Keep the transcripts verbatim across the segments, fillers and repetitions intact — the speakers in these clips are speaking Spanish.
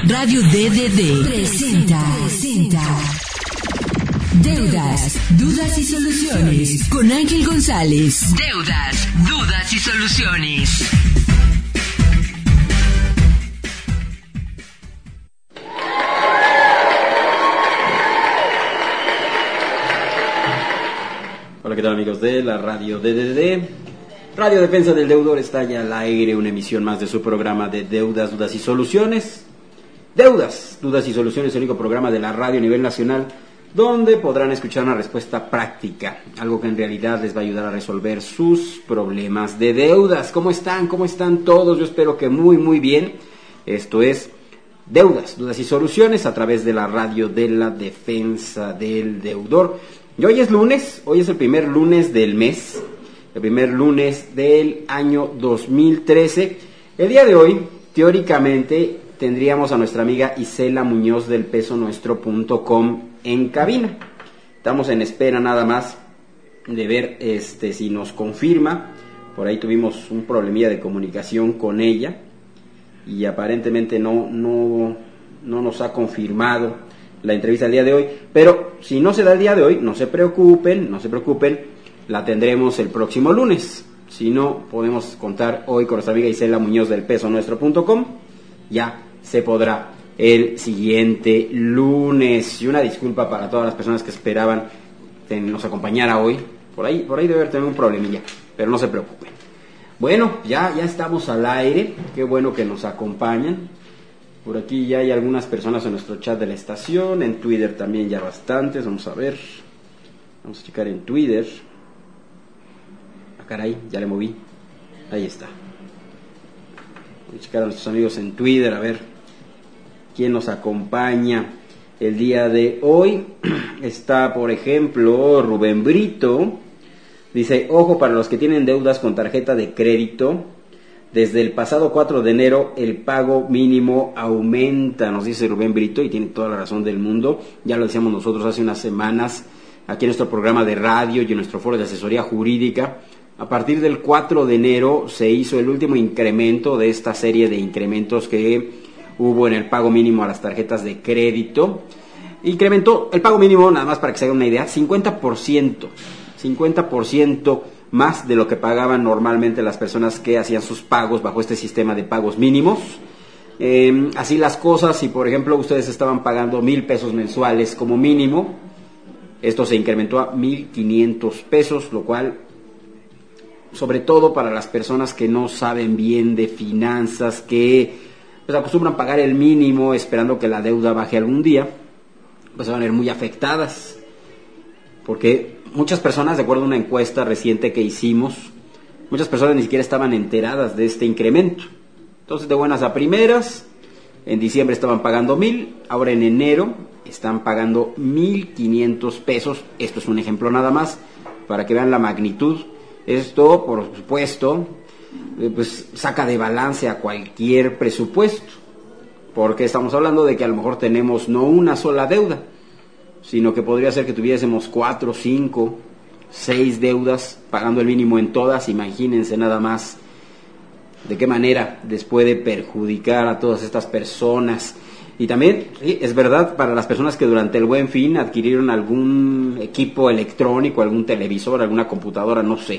Radio D D D presenta, presenta Deudas, Dudas y Soluciones con Ángel González. Deudas, Dudas y Soluciones. Hola, ¿qué tal, amigos de la Radio D D D? Radio Defensa del Deudor está ya al aire, una emisión más de su programa de Deudas, Dudas y Soluciones. Deudas, Dudas y Soluciones, el único programa de la radio a nivel nacional donde podrán escuchar una respuesta práctica, algo que en realidad les va a ayudar a resolver sus problemas de deudas. ¿Cómo están? ¿Cómo están todos? Yo espero que muy, muy bien. Esto es Deudas, Dudas y Soluciones a través de la Radio de la Defensa del Deudor. Y hoy es lunes, hoy es el primer lunes del mes, el primer lunes del año dos mil trece. El día de hoy, teóricamente, tendríamos a nuestra amiga Isela Muñoz del peso nuestro punto com en cabina. Estamos en espera nada más de ver este si nos confirma. Por ahí tuvimos un problemilla de comunicación con ella y aparentemente no, no, no nos ha confirmado la entrevista del día de hoy, pero si no se da el día de hoy, no se preocupen, no se preocupen, la tendremos el próximo lunes. Si no, podemos contar hoy con nuestra amiga Isela Muñoz del peso nuestro punto com, ya se podrá el siguiente lunes. Y una disculpa para todas las personas que esperaban que nos acompañara hoy, por ahí, por ahí debe haber tenido un problemilla, pero no se preocupen. Bueno, ya, ya estamos al aire, qué bueno que nos acompañan. Por aquí ya hay algunas personas en nuestro chat de la estación, en Twitter también ya bastantes, vamos a ver, vamos a checar en Twitter. Ah, caray, ya le moví, ahí está. Voy a checar a nuestros amigos en Twitter, a ver quién nos acompaña el día de hoy. Está, por ejemplo, Rubén Brito, dice, ojo para los que tienen deudas con tarjeta de crédito. Desde el pasado cuatro de enero el pago mínimo aumenta, nos dice Rubén Brito, y tiene toda la razón del mundo. Ya lo decíamos nosotros hace unas semanas aquí en nuestro programa de radio y en nuestro foro de asesoría jurídica. A partir del cuatro de enero se hizo el último incremento de esta serie de incrementos que hubo en el pago mínimo a las tarjetas de crédito. Incrementó el pago mínimo, nada más para que se hagan una idea, cincuenta por ciento, cincuenta por ciento más de lo que pagaban normalmente las personas que hacían sus pagos bajo este sistema de pagos mínimos. Eh, así las cosas, si por ejemplo ustedes estaban pagando mil pesos mensuales como mínimo, esto se incrementó a mil quinientos pesos, lo cual, sobre todo para las personas que no saben bien de finanzas, que pues acostumbran pagar el mínimo esperando que la deuda baje algún día, pues se van a ver muy afectadas, porque muchas personas, de acuerdo a una encuesta reciente que hicimos, muchas personas ni siquiera estaban enteradas de este incremento. Entonces, de buenas a primeras, en diciembre estaban pagando mil, ahora en enero están pagando mil quinientos pesos. Esto es un ejemplo nada más, para que vean la magnitud. Esto, por supuesto, eh, pues saca de balance a cualquier presupuesto, porque estamos hablando de que a lo mejor tenemos no una sola deuda, sino que podría ser que tuviésemos cuatro, cinco, seis deudas, pagando el mínimo en todas. Imagínense nada más de qué manera les puede perjudicar a todas estas personas. Y también, sí, es verdad, para las personas que durante el Buen Fin adquirieron algún equipo electrónico, algún televisor, alguna computadora, no sé.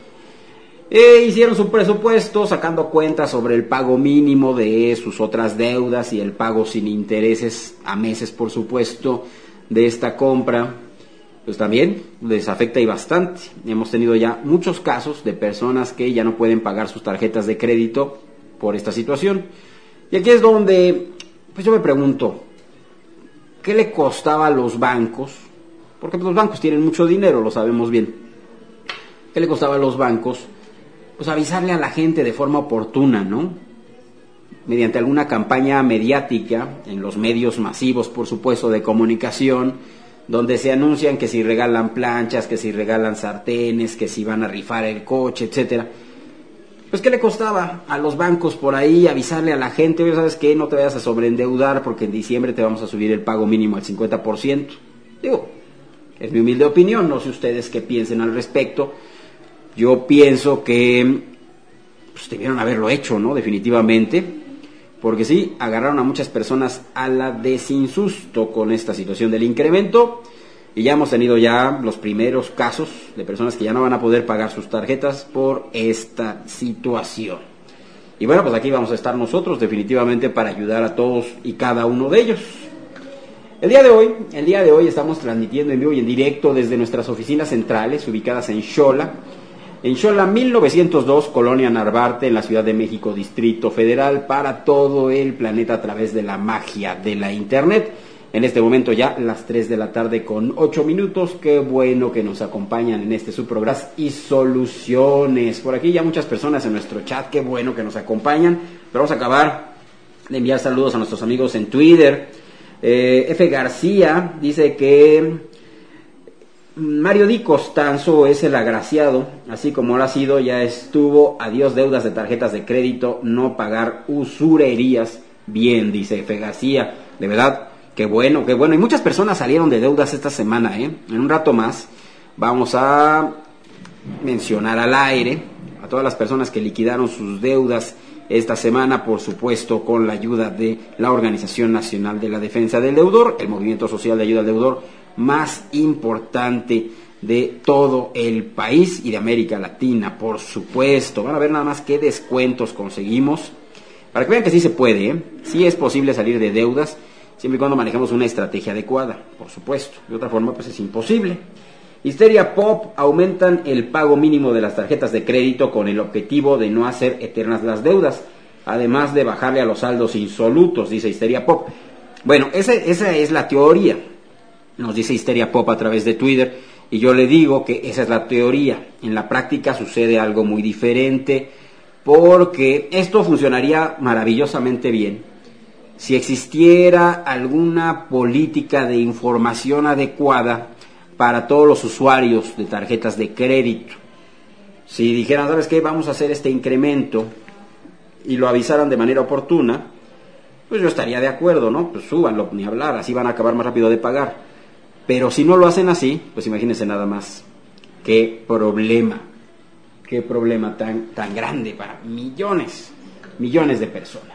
E hicieron su presupuesto sacando cuentas sobre el pago mínimo de sus otras deudas y el pago sin intereses a meses, por supuesto, de esta compra, pues también les afecta y bastante. Hemos tenido ya muchos casos de personas que ya no pueden pagar sus tarjetas de crédito por esta situación. Y aquí es donde, pues yo me pregunto, ¿qué le costaba a los bancos? Porque los bancos tienen mucho dinero, lo sabemos bien. ¿Qué le costaba a los bancos? Pues avisarle a la gente de forma oportuna, ¿no? Mediante alguna campaña mediática, en los medios masivos, por supuesto, de comunicación, donde se anuncian que si regalan planchas, que si regalan sartenes, que si van a rifar el coche, etcétera. Pues, ¿qué le costaba a los bancos por ahí avisarle a la gente? Oye, ¿sabes qué? No te vayas a sobreendeudar porque en diciembre te vamos a subir el pago mínimo al cincuenta por ciento. Digo, es mi humilde opinión, no sé ustedes qué piensen al respecto. Yo pienso que pues, debieron haberlo hecho, ¿no? Definitivamente. porque sí, agarraron a muchas personas a la de sin susto con esta situación del incremento, y ya hemos tenido ya los primeros casos de personas que ya no van a poder pagar sus tarjetas por esta situación. Y bueno, pues aquí vamos a estar nosotros definitivamente para ayudar a todos y cada uno de ellos. El día de hoy, el día de hoy estamos transmitiendo en vivo y en directo desde nuestras oficinas centrales ubicadas en Xola, en Xola mil novecientos dos, Colonia Narvarte, en la Ciudad de México, Distrito Federal, para todo el planeta a través de la magia de la Internet. En este momento ya las tres de la tarde con ocho minutos. Qué bueno que nos acompañan en este subprograma y soluciones. Por aquí ya muchas personas en nuestro chat, qué bueno que nos acompañan. Pero vamos a acabar de enviar saludos a nuestros amigos en Twitter. Eh, F. García dice que Mario Di Costanzo es el agraciado, así como lo ha sido, ya estuvo. Adiós deudas de tarjetas de crédito, no pagar usurerías. Bien, dice F. García, de verdad, qué bueno, qué bueno. Y muchas personas salieron de deudas esta semana, ¿eh? En un rato más vamos a mencionar al aire a todas las personas que liquidaron sus deudas esta semana, por supuesto, con la ayuda de la Organización Nacional de la Defensa del Deudor, el movimiento social de ayuda al deudor más importante de todo el país y de América Latina, por supuesto. Van a ver nada más qué descuentos conseguimos, para que vean que sí se puede, ¿eh? Sí es posible salir de deudas, siempre y cuando manejemos una estrategia adecuada, por supuesto. De otra forma, pues es imposible. Histeria Pop: aumentan el pago mínimo de las tarjetas de crédito con el objetivo de no hacer eternas las deudas, además de bajarle a los saldos insolutos, dice Histeria Pop. Bueno, esa, esa es la teoría, nos dice Histeria Pop a través de Twitter, y yo le digo que esa es la teoría. En la práctica sucede algo muy diferente, porque esto funcionaría maravillosamente bien si existiera alguna política de información adecuada para todos los usuarios de tarjetas de crédito. Si dijeran, ¿sabes qué? Vamos a hacer este incremento, y lo avisaran de manera oportuna, pues yo estaría de acuerdo, ¿no? Pues súbanlo, ni hablar, así van a acabar más rápido de pagar. Pero si no lo hacen así, pues imagínense nada más. Qué problema, qué problema tan, tan grande para millones, millones de personas.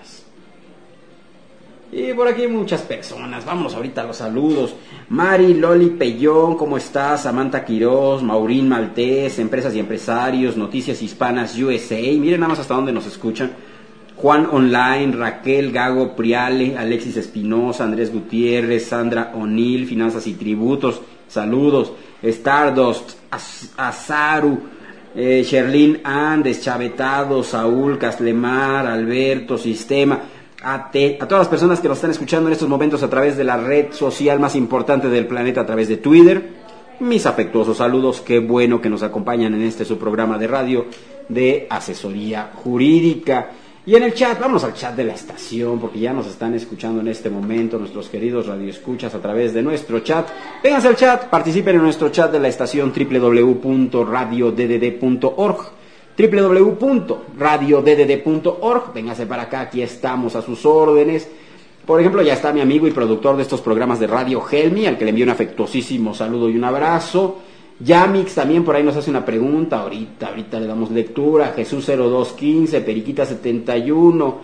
Y por aquí muchas personas, vámonos ahorita a los saludos. Mari Loli Pellón, ¿cómo estás? Samantha Quiroz, Maurín Maltés, Empresas y Empresarios, Noticias Hispanas U S A, miren nada más hasta dónde nos escuchan. Juan Online, Raquel Gago Priale, Alexis Espinosa, Andrés Gutiérrez, Sandra O'Neill, Finanzas y Tributos, saludos. Stardust, Az- Azaru, eh, Sherlyn Andes, Chavetado, Saúl, Caslemar, Alberto, Sistema. A, te, a todas las personas que nos están escuchando en estos momentos a través de la red social más importante del planeta, a través de Twitter, mis afectuosos saludos. Qué bueno que nos acompañan en este su programa de radio de asesoría jurídica. Y en el chat, vamos al chat de la estación, porque ya nos están escuchando en este momento nuestros queridos radioescuchas a través de nuestro chat. Vénganse al chat, participen en nuestro chat de la estación doble u doble u doble u punto radio d d d punto org. doble u doble u doble u punto radio d d d punto org. Véngase para acá, aquí estamos a sus órdenes. Por ejemplo, ya está mi amigo y productor de estos programas de radio, Helmi, al que le envío un afectuosísimo saludo y un abrazo. Yamix también por ahí nos hace una pregunta, ahorita, ahorita le damos lectura. Jesús cero dos quince, Periquita setenta y uno,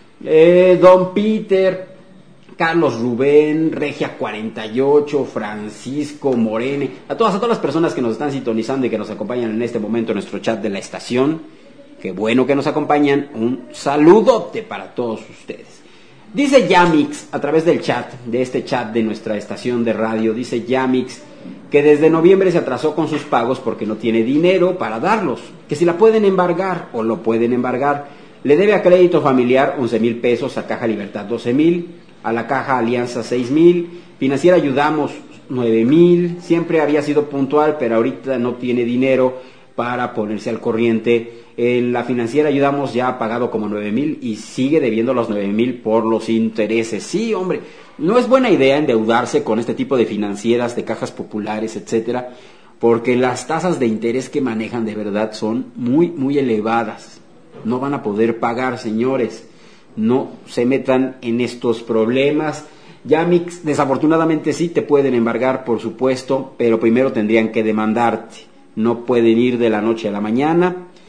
eh, Don Peter, Carlos Rubén, Regia cuarenta y ocho, Francisco Morene, a todas, a todas las personas que nos están sintonizando y que nos acompañan en este momento en nuestro chat de la estación. Qué bueno que nos acompañan, un saludote para todos ustedes. Dice Yamix a través del chat, de este chat de nuestra estación de radio, dice Yamix que desde noviembre se atrasó con sus pagos porque no tiene dinero para darlos, que si la pueden embargar o lo pueden embargar. Le debe a Crédito Familiar once mil pesos, a Caja Libertad doce mil, a la Caja Alianza seis mil, Financiera Ayudamos nueve mil, siempre había sido puntual, pero ahorita no tiene dinero para ponerse al corriente. En la Financiera Ayudamos ya ha pagado como nueve mil y sigue debiendo los nueve mil por los intereses. Sí, hombre, no es buena idea endeudarse con este tipo de financieras, de cajas populares, etcétera, porque las tasas de interés que manejan de verdad son muy, muy elevadas. No van a poder pagar, señores. No se metan en estos problemas. Yamix, desafortunadamente sí te pueden embargar, por supuesto, pero primero tendrían que demandarte. No pueden ir de la noche a la mañana.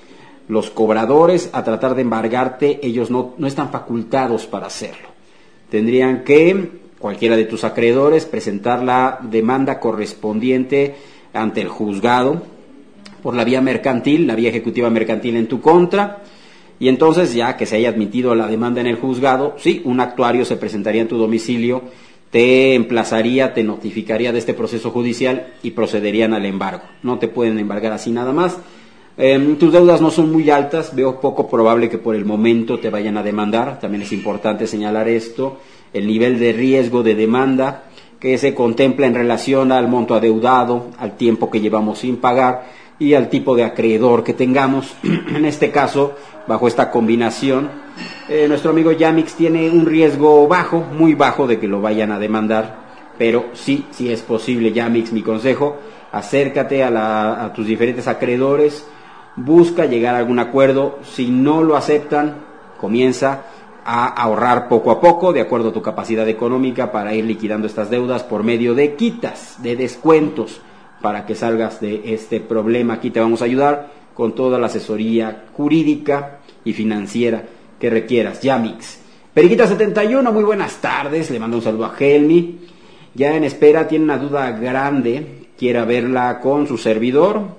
los cobradores a tratar de embargarte, ellos no, no están facultados para hacerlo. Tendrían que, cualquiera de tus acreedores, presentar la demanda correspondiente ante el juzgado por la vía mercantil, la vía ejecutiva mercantil en tu contra, y entonces ya que se haya admitido la demanda en el juzgado, sí, un actuario se presentaría en tu domicilio, te emplazaría, te notificaría de este proceso judicial y procederían al embargo. No te pueden embargar así nada más. Eh, tus deudas no son muy altas, veo poco probable que por el momento te vayan a demandar. También es importante señalar esto, el nivel de riesgo de demanda que se contempla en relación al monto adeudado, al tiempo que llevamos sin pagar y al tipo de acreedor que tengamos. En este caso, bajo esta combinación, eh, nuestro amigo Yamix tiene un riesgo bajo, muy bajo de que lo vayan a demandar, pero sí, sí es posible. Yamix, mi consejo, acércate a, la, a tus diferentes acreedores, busca llegar a algún acuerdo. Si no lo aceptan, comienza a ahorrar poco a poco, de acuerdo a tu capacidad económica, para ir liquidando estas deudas por medio de quitas, de descuentos, para que salgas de este problema. Aquí te vamos a ayudar con toda la asesoría jurídica y financiera que requieras. Yamix. Periquita setenta y uno, muy buenas tardes, le mando un saludo a Helmi, ya en espera, tiene una duda grande, quiere verla con su servidor,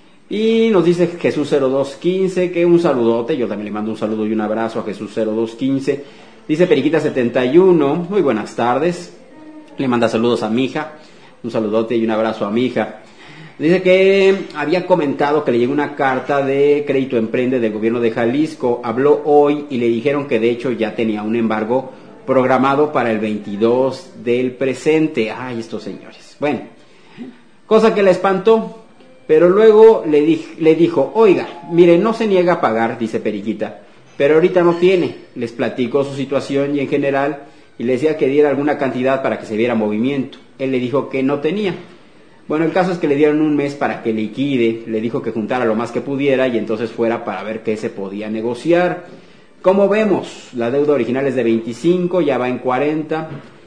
y nos dice Jesús cero dos quince, que un saludote, yo también le mando un saludo y un abrazo a Jesús cero dos quince, dice Periquita setenta y uno, muy buenas tardes, le manda saludos a mi hija, un saludote y un abrazo a mi hija. Dice que había comentado que le llegó una carta de Crédito Emprende del gobierno de Jalisco, habló hoy y le dijeron que de hecho ya tenía un embargo programado para el veintidós del presente. Ay, estos señores. Bueno, cosa que le espantó, pero luego le, di, le dijo, oiga, mire, no se niega a pagar, dice Periquita, pero ahorita no tiene. Les platicó su situación y en general, y le decía que diera alguna cantidad para que se viera movimiento. Él le dijo que no tenía. Bueno, el caso es que le dieron un mes para que liquide, le dijo que juntara lo más que pudiera y entonces fuera para ver qué se podía negociar. Como vemos, la deuda original es de veinticinco, ya va en cuarenta,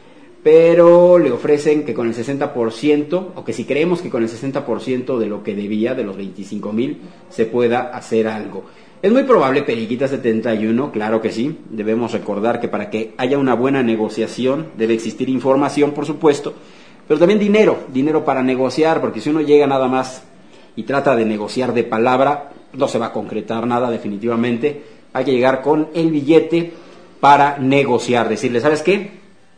pero le ofrecen que con el sesenta por ciento, o que si creemos que con el sesenta por ciento de lo que debía, de los veinticinco mil, se pueda hacer algo. Es muy probable, Periquita setenta y uno, claro que sí. Debemos recordar que para que haya una buena negociación debe existir información, por supuesto, pero también dinero, dinero para negociar, porque si uno llega nada más y trata de negociar de palabra, no se va a concretar nada definitivamente. Hay que llegar con el billete para negociar, decirle, ¿sabes qué?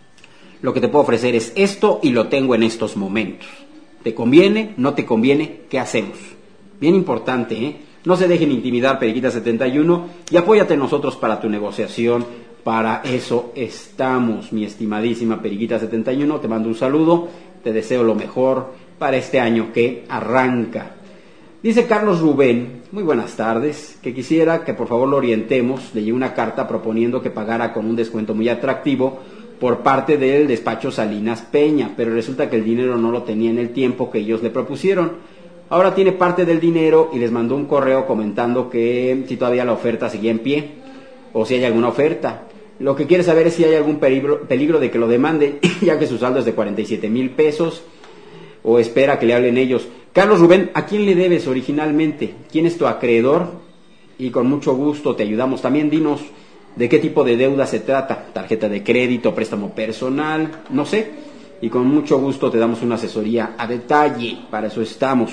Lo que te puedo ofrecer es esto y lo tengo en estos momentos. ¿Te conviene? ¿No te conviene? ¿Qué hacemos? Bien importante, ¿eh? No se dejen intimidar, Periquita setenta y uno, y apóyate en nosotros para tu negociación. Para eso estamos, mi estimadísima Periquita setenta y uno. Te mando un saludo, te deseo lo mejor para este año que arranca. Dice Carlos Rubén, muy buenas tardes, que quisiera que por favor lo orientemos. Le llegó una carta proponiendo que pagara con un descuento muy atractivo por parte del despacho Salinas Peña, pero resulta que el dinero no lo tenía en el tiempo que ellos le propusieron. Ahora tiene parte del dinero y les mandó un correo comentando que si todavía la oferta seguía en pie o si hay alguna oferta. Lo que quiere saber es si hay algún peligro, peligro de que lo demanden, ya que su saldo es de cuarenta y siete mil pesos, o espera que le hablen ellos. Carlos Rubén, ¿a quién le debes originalmente? ¿Quién es tu acreedor? Y con mucho gusto te ayudamos. También dinos de qué tipo de deuda se trata, tarjeta de crédito, préstamo personal, no sé. Y con mucho gusto te damos una asesoría a detalle, para eso estamos.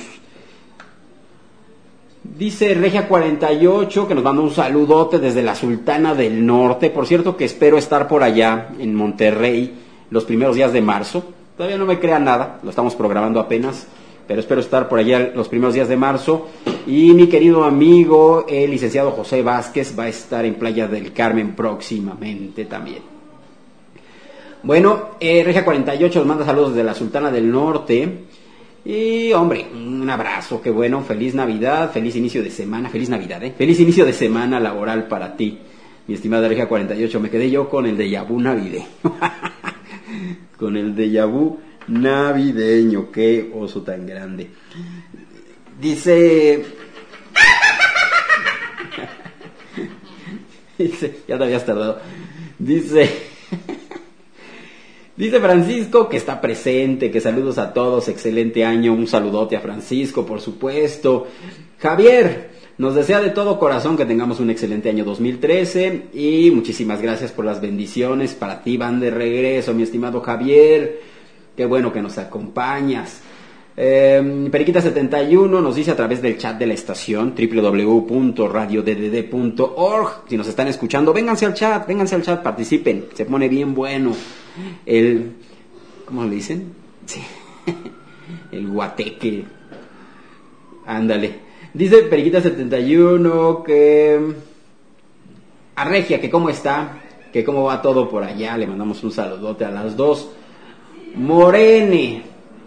Dice Regia cuarenta y ocho que nos manda un saludote desde la Sultana del Norte. Por cierto que espero estar por allá en Monterrey los primeros días de marzo. Todavía no me crean nada, lo estamos programando apenas, pero espero estar por allá los primeros días de marzo. Y mi querido amigo, el licenciado José Vázquez, va a estar en Playa del Carmen próximamente también. Bueno, eh, Regia cuarenta y ocho nos manda saludos desde la Sultana del Norte. Y hombre, un abrazo, qué bueno, feliz Navidad, feliz inicio de semana, feliz Navidad, ¿eh? Feliz inicio de semana laboral para ti, mi estimada Regia cuarenta y ocho. Me quedé yo con el déjà vu navideño, con el déjà vu navideño, qué oso tan grande. Dice, dice, ya te habías tardado, dice... Dice Francisco que está presente, que saludos a todos, excelente año, un saludote a Francisco, por supuesto. Javier, Nos desea de todo corazón que tengamos un excelente año dos mil trece y muchísimas gracias por las bendiciones. Para ti van de regreso, mi estimado Javier. Qué bueno que nos acompañas. Eh, Periquita setenta y uno nos dice a través del chat de la estación doble u doble u doble u punto radio d d d punto org. Si nos están escuchando, vénganse al chat, vénganse al chat, participen. Se pone bien bueno. El... ¿Cómo le dicen? Sí. El guateque. Ándale. Dice Periquita setenta y uno que... A Regia, que cómo está, que cómo va todo por allá. Le mandamos un saludote a las dos. Morene.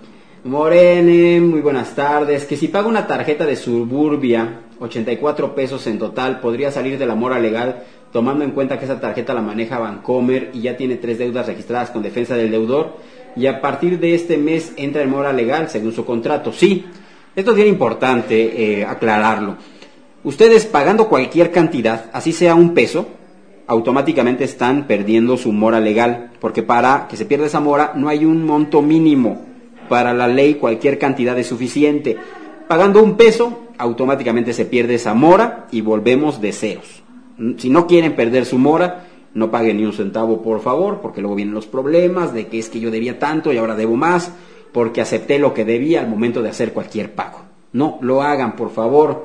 Morene, muy buenas tardes. Que si paga una tarjeta de Suburbia, ochenta y cuatro pesos en total, podría salir de la mora legal, tomando en cuenta que esa tarjeta la maneja Bancomer y ya tiene tres deudas registradas con defensa del deudor. Y a partir de este mes entra en mora legal según su contrato. Sí. Esto es bien importante eh, aclararlo. Ustedes pagando cualquier cantidad, así sea un peso, automáticamente están perdiendo su mora legal, porque para que se pierda esa mora no hay un monto mínimo. Para la ley cualquier cantidad es suficiente. Pagando un peso, automáticamente se pierde esa mora y volvemos de ceros. Si no quieren perder su mora, no paguen ni un centavo, por favor, porque luego vienen los problemas de que es que yo debía tanto y ahora debo más, porque acepté lo que debía al momento de hacer cualquier pago. No lo hagan, por favor.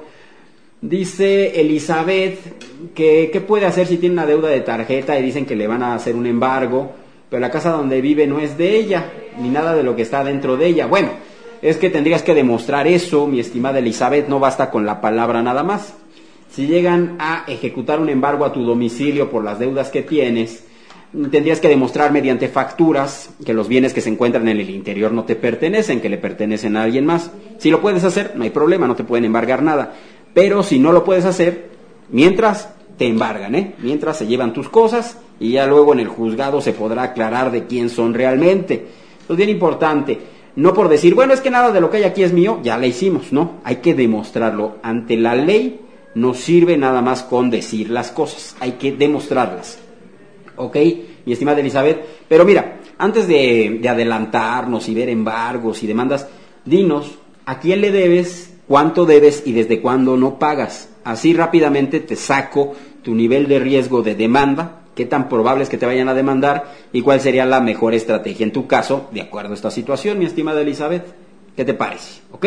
Dice Elizabeth que qué puede hacer si tiene una deuda de tarjeta y dicen que le van a hacer un embargo, pero la casa donde vive no es de ella, ni nada de lo que está dentro de ella. Bueno, es que tendrías que demostrar eso, mi estimada Elizabeth, no basta con la palabra nada más. Si llegan a ejecutar un embargo a tu domicilio por las deudas que tienes, tendrías que demostrar mediante facturas que los bienes que se encuentran en el interior no te pertenecen, que le pertenecen a alguien más. Si lo puedes hacer, no hay problema, no te pueden embargar nada. Pero si no lo puedes hacer, mientras te embargan, ¿eh? Mientras se llevan tus cosas y ya luego en el juzgado se podrá aclarar de quién son realmente. Es bien importante, no por decir, bueno, es que nada de lo que hay aquí es mío, ya la hicimos, no, hay que demostrarlo. Ante la ley no sirve nada más con decir las cosas, hay que demostrarlas. Ok, mi estimada Elizabeth, pero mira, antes de, de adelantarnos y ver embargos y demandas, dinos, ¿a quién le debes, cuánto debes y desde cuándo no pagas? Así rápidamente te saco tu nivel de riesgo de demanda, qué tan probable es que te vayan a demandar y cuál sería la mejor estrategia en tu caso, de acuerdo a esta situación, mi estimada Elizabeth. ¿Qué te parece? ¿Ok?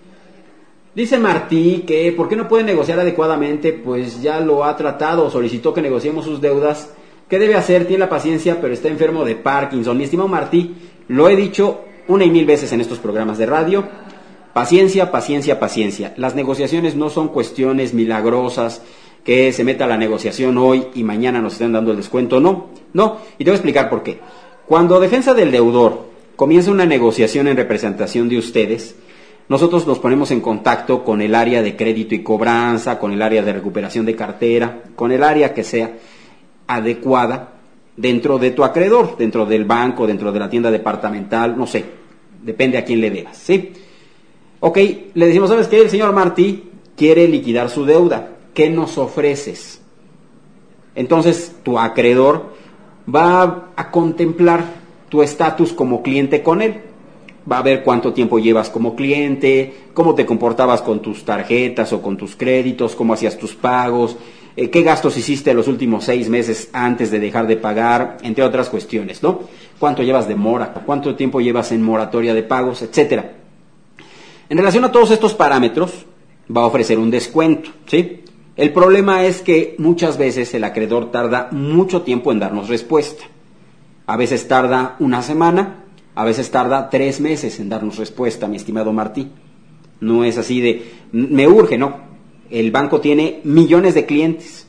Dice Martí que ¿por qué no puede negociar adecuadamente? Pues ya lo ha tratado, solicitó que negociemos sus deudas. ¿Qué debe hacer? Tiene la paciencia, pero está enfermo de Parkinson. Mi estimado Martí, lo he dicho una y mil veces en estos programas de radio. Paciencia, paciencia, paciencia. Las negociaciones no son cuestiones milagrosas, que se meta la negociación hoy y mañana nos estén dando el descuento. No, no. Y te voy a explicar por qué. Cuando defensa del deudor comienza una negociación en representación de ustedes, nosotros nos ponemos en contacto con el área de crédito y cobranza, con el área de recuperación de cartera, con el área que sea adecuada dentro de tu acreedor, dentro del banco, dentro de la tienda departamental, no sé, depende a quién le debas, ¿sí? Ok, le decimos, ¿sabes qué? El señor Martí quiere liquidar su deuda, ¿qué nos ofreces? Entonces tu acreedor va a contemplar tu estatus como cliente con él, va a ver cuánto tiempo llevas como cliente, cómo te comportabas con tus tarjetas o con tus créditos, cómo hacías tus pagos, eh, qué gastos hiciste los últimos seis meses antes de dejar de pagar, entre otras cuestiones, ¿no? Cuánto llevas de mora, cuánto tiempo llevas en moratoria de pagos, etcétera. En relación a todos estos parámetros, va a ofrecer un descuento, ¿sí? El problema es que muchas veces el acreedor tarda mucho tiempo en darnos respuesta. A veces tarda una semana, a veces tarda tres meses en darnos respuesta, mi estimado Martí. No es así de, me urge, no. El banco tiene millones de clientes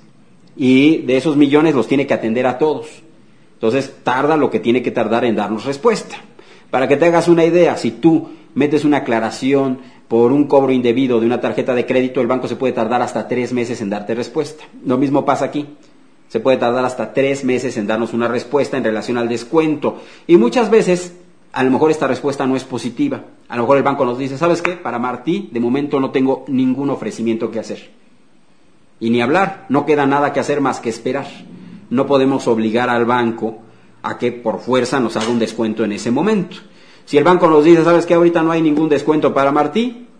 y de esos millones los tiene que atender a todos. Entonces tarda lo que tiene que tardar en darnos respuesta. Para que te hagas una idea, si tú metes una aclaración por un cobro indebido de una tarjeta de crédito, el banco se puede tardar hasta tres meses en darte respuesta. Lo mismo pasa aquí. Se puede tardar hasta tres meses en darnos una respuesta en relación al descuento. Y muchas veces, a lo mejor esta respuesta no es positiva. A lo mejor el banco nos dice, ¿sabes qué? Para Martí, de momento no tengo ningún ofrecimiento que hacer. Y ni hablar, no queda nada que hacer más que esperar. No podemos obligar al banco a que por fuerza nos haga un descuento en ese momento. Si el banco nos dice, ¿sabes qué? Ahorita no hay ningún descuento para Martí,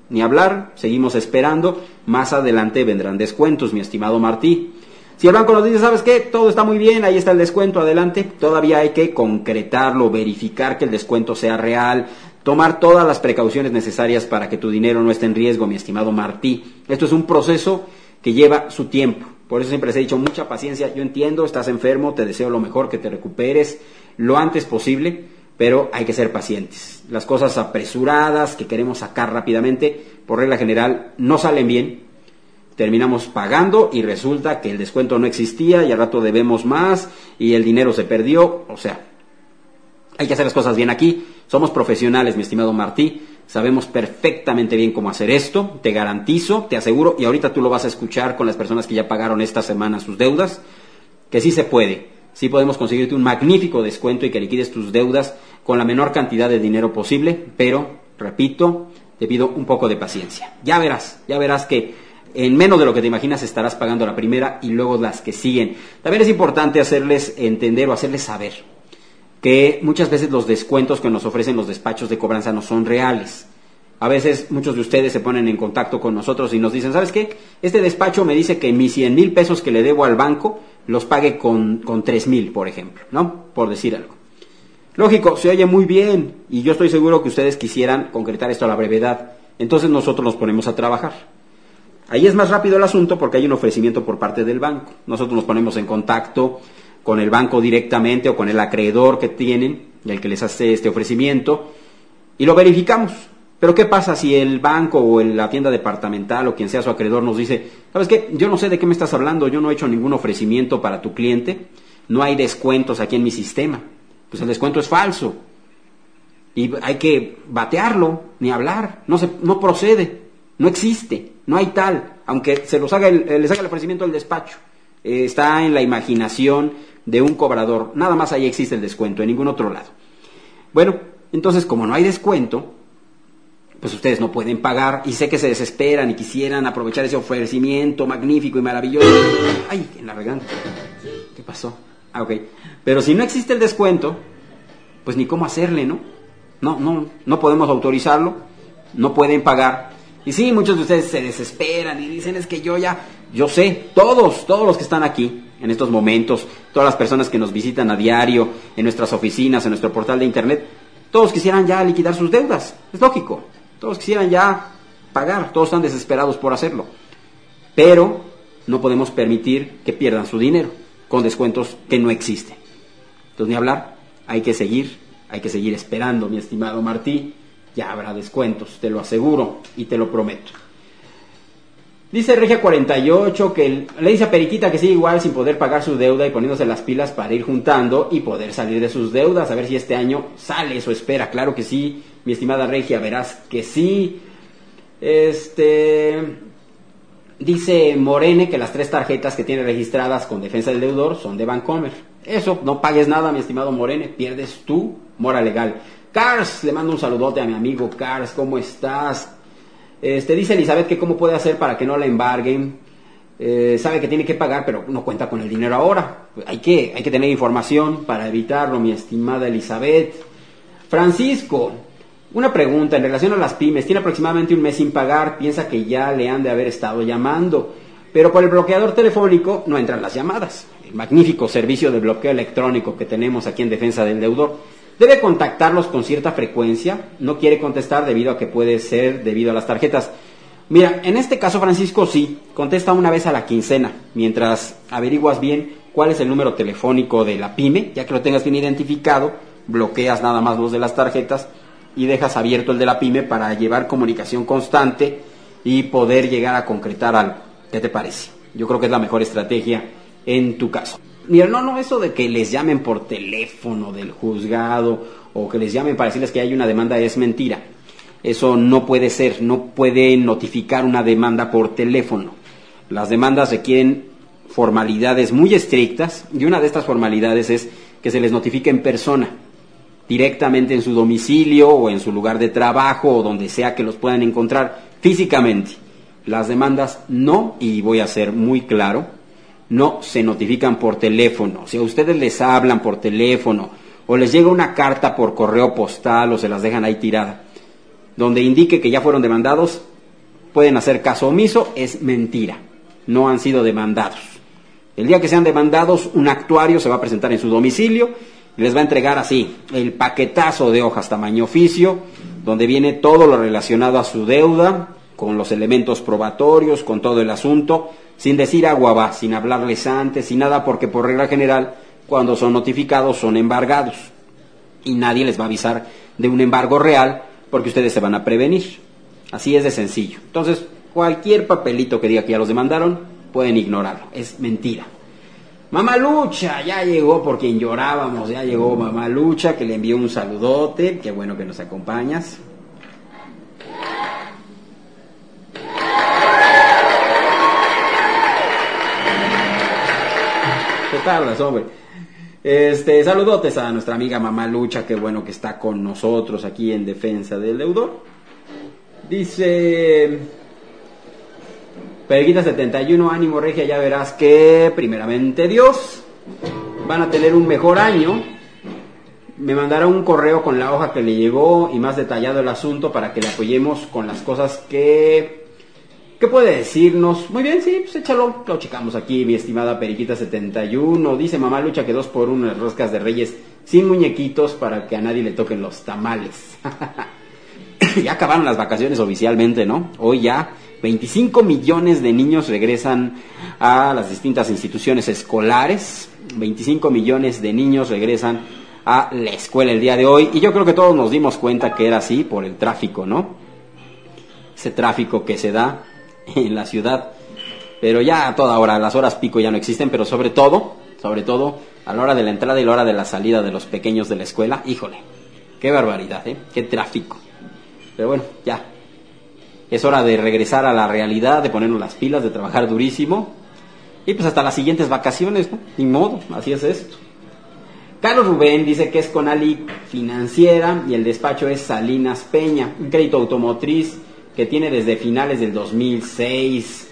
Ni hablar, seguimos esperando, más adelante vendrán descuentos, mi estimado Martí. Si el banco nos dice, ¿sabes qué? Todo está muy bien, ahí está el descuento, adelante. Todavía hay que concretarlo, verificar que el descuento sea real, tomar todas las precauciones necesarias para que tu dinero no esté en riesgo, mi estimado Martí. Esto es un proceso que lleva su tiempo. Por eso siempre les he dicho, mucha paciencia. Yo entiendo, estás enfermo, te deseo lo mejor, que te recuperes lo antes posible, pero hay que ser pacientes. Las cosas apresuradas que queremos sacar rápidamente, por regla general, no salen bien. Terminamos pagando y resulta que el descuento no existía y al rato debemos más y el dinero se perdió. O sea, hay que hacer las cosas bien aquí. Somos profesionales, mi estimado Martí. Sabemos perfectamente bien cómo hacer esto. Te garantizo, te aseguro, y ahorita tú lo vas a escuchar con las personas que ya pagaron esta semana sus deudas, que sí se puede. Sí podemos conseguirte un magnífico descuento y que liquides tus deudas con la menor cantidad de dinero posible, pero, repito, te pido un poco de paciencia. Ya verás, ya verás que en menos de lo que te imaginas estarás pagando la primera y luego las que siguen. También es importante hacerles entender o hacerles saber que muchas veces los descuentos que nos ofrecen los despachos de cobranza no son reales. A veces muchos de ustedes se ponen en contacto con nosotros y nos dicen, ¿sabes qué? Este despacho me dice que mis cien mil pesos que le debo al banco los pague con, con tres mil, por ejemplo, ¿no? Por decir algo. Lógico, se oye muy bien y yo estoy seguro que ustedes quisieran concretar esto a la brevedad. Entonces nosotros nos ponemos a trabajar. Ahí es más rápido el asunto porque hay un ofrecimiento por parte del banco. Nosotros nos ponemos en contacto con el banco directamente o con el acreedor que tienen, el que les hace este ofrecimiento, y lo verificamos. Pero ¿qué pasa si el banco o la tienda departamental o quien sea su acreedor nos dice, ¿sabes qué? Yo no sé de qué me estás hablando, yo no he hecho ningún ofrecimiento para tu cliente, no hay descuentos aquí en mi sistema. Pues el descuento es falso. Y hay que batearlo, ni hablar, no, se, no procede, no existe. No hay tal, aunque se los haga el, les haga el ofrecimiento del despacho. Eh, está en la imaginación de un cobrador. Nada más ahí existe el descuento, en ningún otro lado. Bueno, entonces como no hay descuento, pues ustedes no pueden pagar. Y sé que se desesperan y quisieran aprovechar ese ofrecimiento magnífico y maravilloso. Ay, en la garganta. ¿Qué pasó? Ah, ok. Pero si no existe el descuento, pues ni cómo hacerle, ¿no? No, no, no podemos autorizarlo. No pueden pagar. Y sí, muchos de ustedes se desesperan y dicen, es que yo ya, yo sé, todos, todos los que están aquí en estos momentos, todas las personas que nos visitan a diario, en nuestras oficinas, en nuestro portal de internet, todos quisieran ya liquidar sus deudas, es lógico, todos quisieran ya pagar, todos están desesperados por hacerlo, pero no podemos permitir que pierdan su dinero con descuentos que no existen. Entonces, ni hablar, hay que seguir, hay que seguir esperando, mi estimado Martí. Ya habrá descuentos, te lo aseguro y te lo prometo. Dice Regia cuarenta y ocho que el, le dice a Periquita que sigue igual sin poder pagar su deuda y poniéndose las pilas para ir juntando y poder salir de sus deudas. A ver si este año sale eso, espera. Claro que sí, mi estimada Regia, verás que sí. Este dice Morene que las tres tarjetas que tiene registradas con defensa del deudor son de Bancomer. Eso, no pagues nada, mi estimado Morene, pierdes tu mora legal. Cars, le mando un saludote a mi amigo Cars, ¿cómo estás? Este, dice Elizabeth que cómo puede hacer para que no la embarguen. Eh, sabe que tiene que pagar, pero no cuenta con el dinero ahora. Hay que, hay que tener información para evitarlo, mi estimada Elizabeth. Francisco, una pregunta en relación a las pymes. Tiene aproximadamente un mes sin pagar, piensa que ya le han de haber estado llamando, pero por el bloqueador telefónico no entran las llamadas. El magnífico servicio de bloqueo electrónico que tenemos aquí en defensa del deudor. Debe contactarlos con cierta frecuencia, no quiere contestar debido a que puede ser debido a las tarjetas. Mira, en este caso, Francisco, sí, contesta una vez a la quincena, mientras averiguas bien cuál es el número telefónico de la pyme, ya que lo tengas bien identificado, bloqueas nada más los de las tarjetas y dejas abierto el de la pyme para llevar comunicación constante y poder llegar a concretar algo. ¿Qué te parece? Yo creo que es la mejor estrategia en tu caso. Mira, no, no, eso de que les llamen por teléfono del juzgado o que les llamen para decirles que hay una demanda es mentira. Eso no puede ser, no pueden notificar una demanda por teléfono. Las demandas requieren formalidades muy estrictas y una de estas formalidades es que se les notifique en persona, directamente en su domicilio o en su lugar de trabajo o donde sea que los puedan encontrar físicamente. Las demandas no, y voy a ser muy claro, no se notifican por teléfono. Si a ustedes les hablan por teléfono o les llega una carta por correo postal o se las dejan ahí tirada, donde indique que ya fueron demandados, pueden hacer caso omiso, es mentira. No han sido demandados. El día que sean demandados, un actuario se va a presentar en su domicilio y les va a entregar así el paquetazo de hojas tamaño oficio, donde viene todo lo relacionado a su deuda, con los elementos probatorios, con todo el asunto, sin decir agua va, sin hablarles antes, sin nada, porque por regla general, cuando son notificados, son embargados. Y nadie les va a avisar de un embargo real, porque ustedes se van a prevenir. Así es de sencillo. Entonces, cualquier papelito que diga que ya los demandaron, pueden ignorarlo. Es mentira. Mamalucha, ya llegó por quien llorábamos, ya llegó Mamalucha, que le envió un saludote. Qué bueno que nos acompañas. ¿Qué tal, hombre? Este, saludotes a nuestra amiga Mamalucha, qué bueno que está con nosotros aquí en defensa del deudor. Dice Perguita setenta y uno, ánimo Regia, ya verás que primeramente Dios van a tener un mejor año. Me mandará un correo con la hoja que le llegó y más detallado el asunto para que le apoyemos con las cosas que... ¿Qué puede decirnos? Muy bien, sí, pues échalo. Lo checamos aquí, mi estimada Periquita setenta y uno. Dice Mamalucha que dos por uno las roscas de Reyes sin muñequitos para que a nadie le toquen los tamales. Ya acabaron las vacaciones oficialmente, ¿no? Hoy ya veinticinco millones de niños regresan a las distintas instituciones escolares. veinticinco millones de niños regresan a la escuela el día de hoy. Y yo creo que todos nos dimos cuenta que era así por el tráfico, ¿no? Ese tráfico que se da en la ciudad, pero ya a toda hora, las horas pico ya no existen, pero sobre todo, sobre todo, a la hora de la entrada y la hora de la salida de los pequeños de la escuela, híjole, qué barbaridad, ¿eh? Qué tráfico. Pero bueno, ya, es hora de regresar a la realidad, de ponernos las pilas, de trabajar durísimo, y pues hasta las siguientes vacaciones, ¿no? Ni modo, así es esto. Carlos Rubén dice que es Conali Financiera y el despacho es Salinas Peña, un crédito automotriz que tiene desde finales del dos mil seis.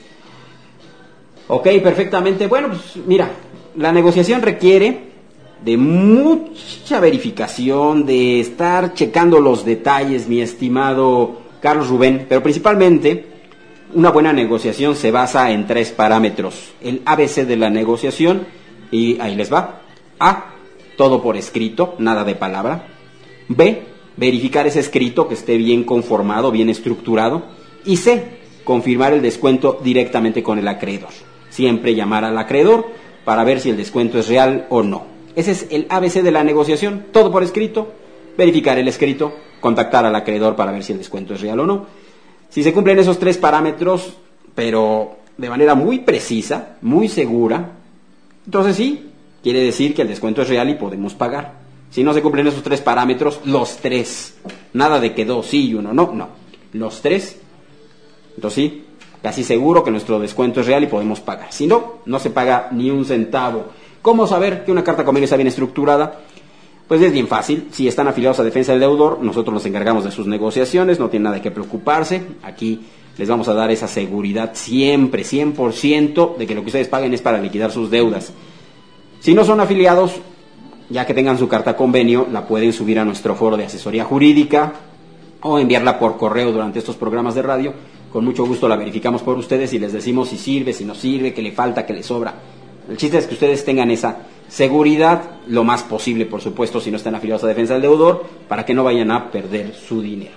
Ok, perfectamente. Bueno, pues mira, la negociación requiere de mucha verificación, de estar checando los detalles, mi estimado Carlos Rubén, pero principalmente una buena negociación se basa en tres parámetros. El A B C de la negociación, y ahí les va. A, todo por escrito, nada de palabra. B, verificar ese escrito que esté bien conformado, bien estructurado. Y C, confirmar el descuento directamente con el acreedor. Siempre llamar al acreedor para ver si el descuento es real o no. Ese es el A B C de la negociación, todo por escrito, verificar el escrito, contactar al acreedor para ver si el descuento es real o no. Si se cumplen esos tres parámetros, pero de manera muy precisa, muy segura, entonces sí, quiere decir que el descuento es real y podemos pagar. Si no se cumplen esos tres parámetros, los tres, nada de que dos sí y uno no, no, los tres, entonces sí, casi seguro que nuestro descuento es real y podemos pagar. Si no, no se paga ni un centavo. ¿Cómo saber que una carta convenio está bien estructurada? Pues es bien fácil. Si están afiliados a Defensa del Deudor, nosotros nos encargamos de sus negociaciones, no tienen nada que preocuparse. Aquí les vamos a dar esa seguridad siempre, cien por ciento, de que lo que ustedes paguen es para liquidar sus deudas. Si no son afiliados, ya que tengan su carta convenio, la pueden subir a nuestro foro de asesoría jurídica o enviarla por correo durante estos programas de radio. Con mucho gusto la verificamos por ustedes y les decimos si sirve, si no sirve, qué le falta, qué le sobra. El chiste es que ustedes tengan esa seguridad lo más posible, por supuesto, si no están afiliados a Defensa del Deudor, para que no vayan a perder su dinero.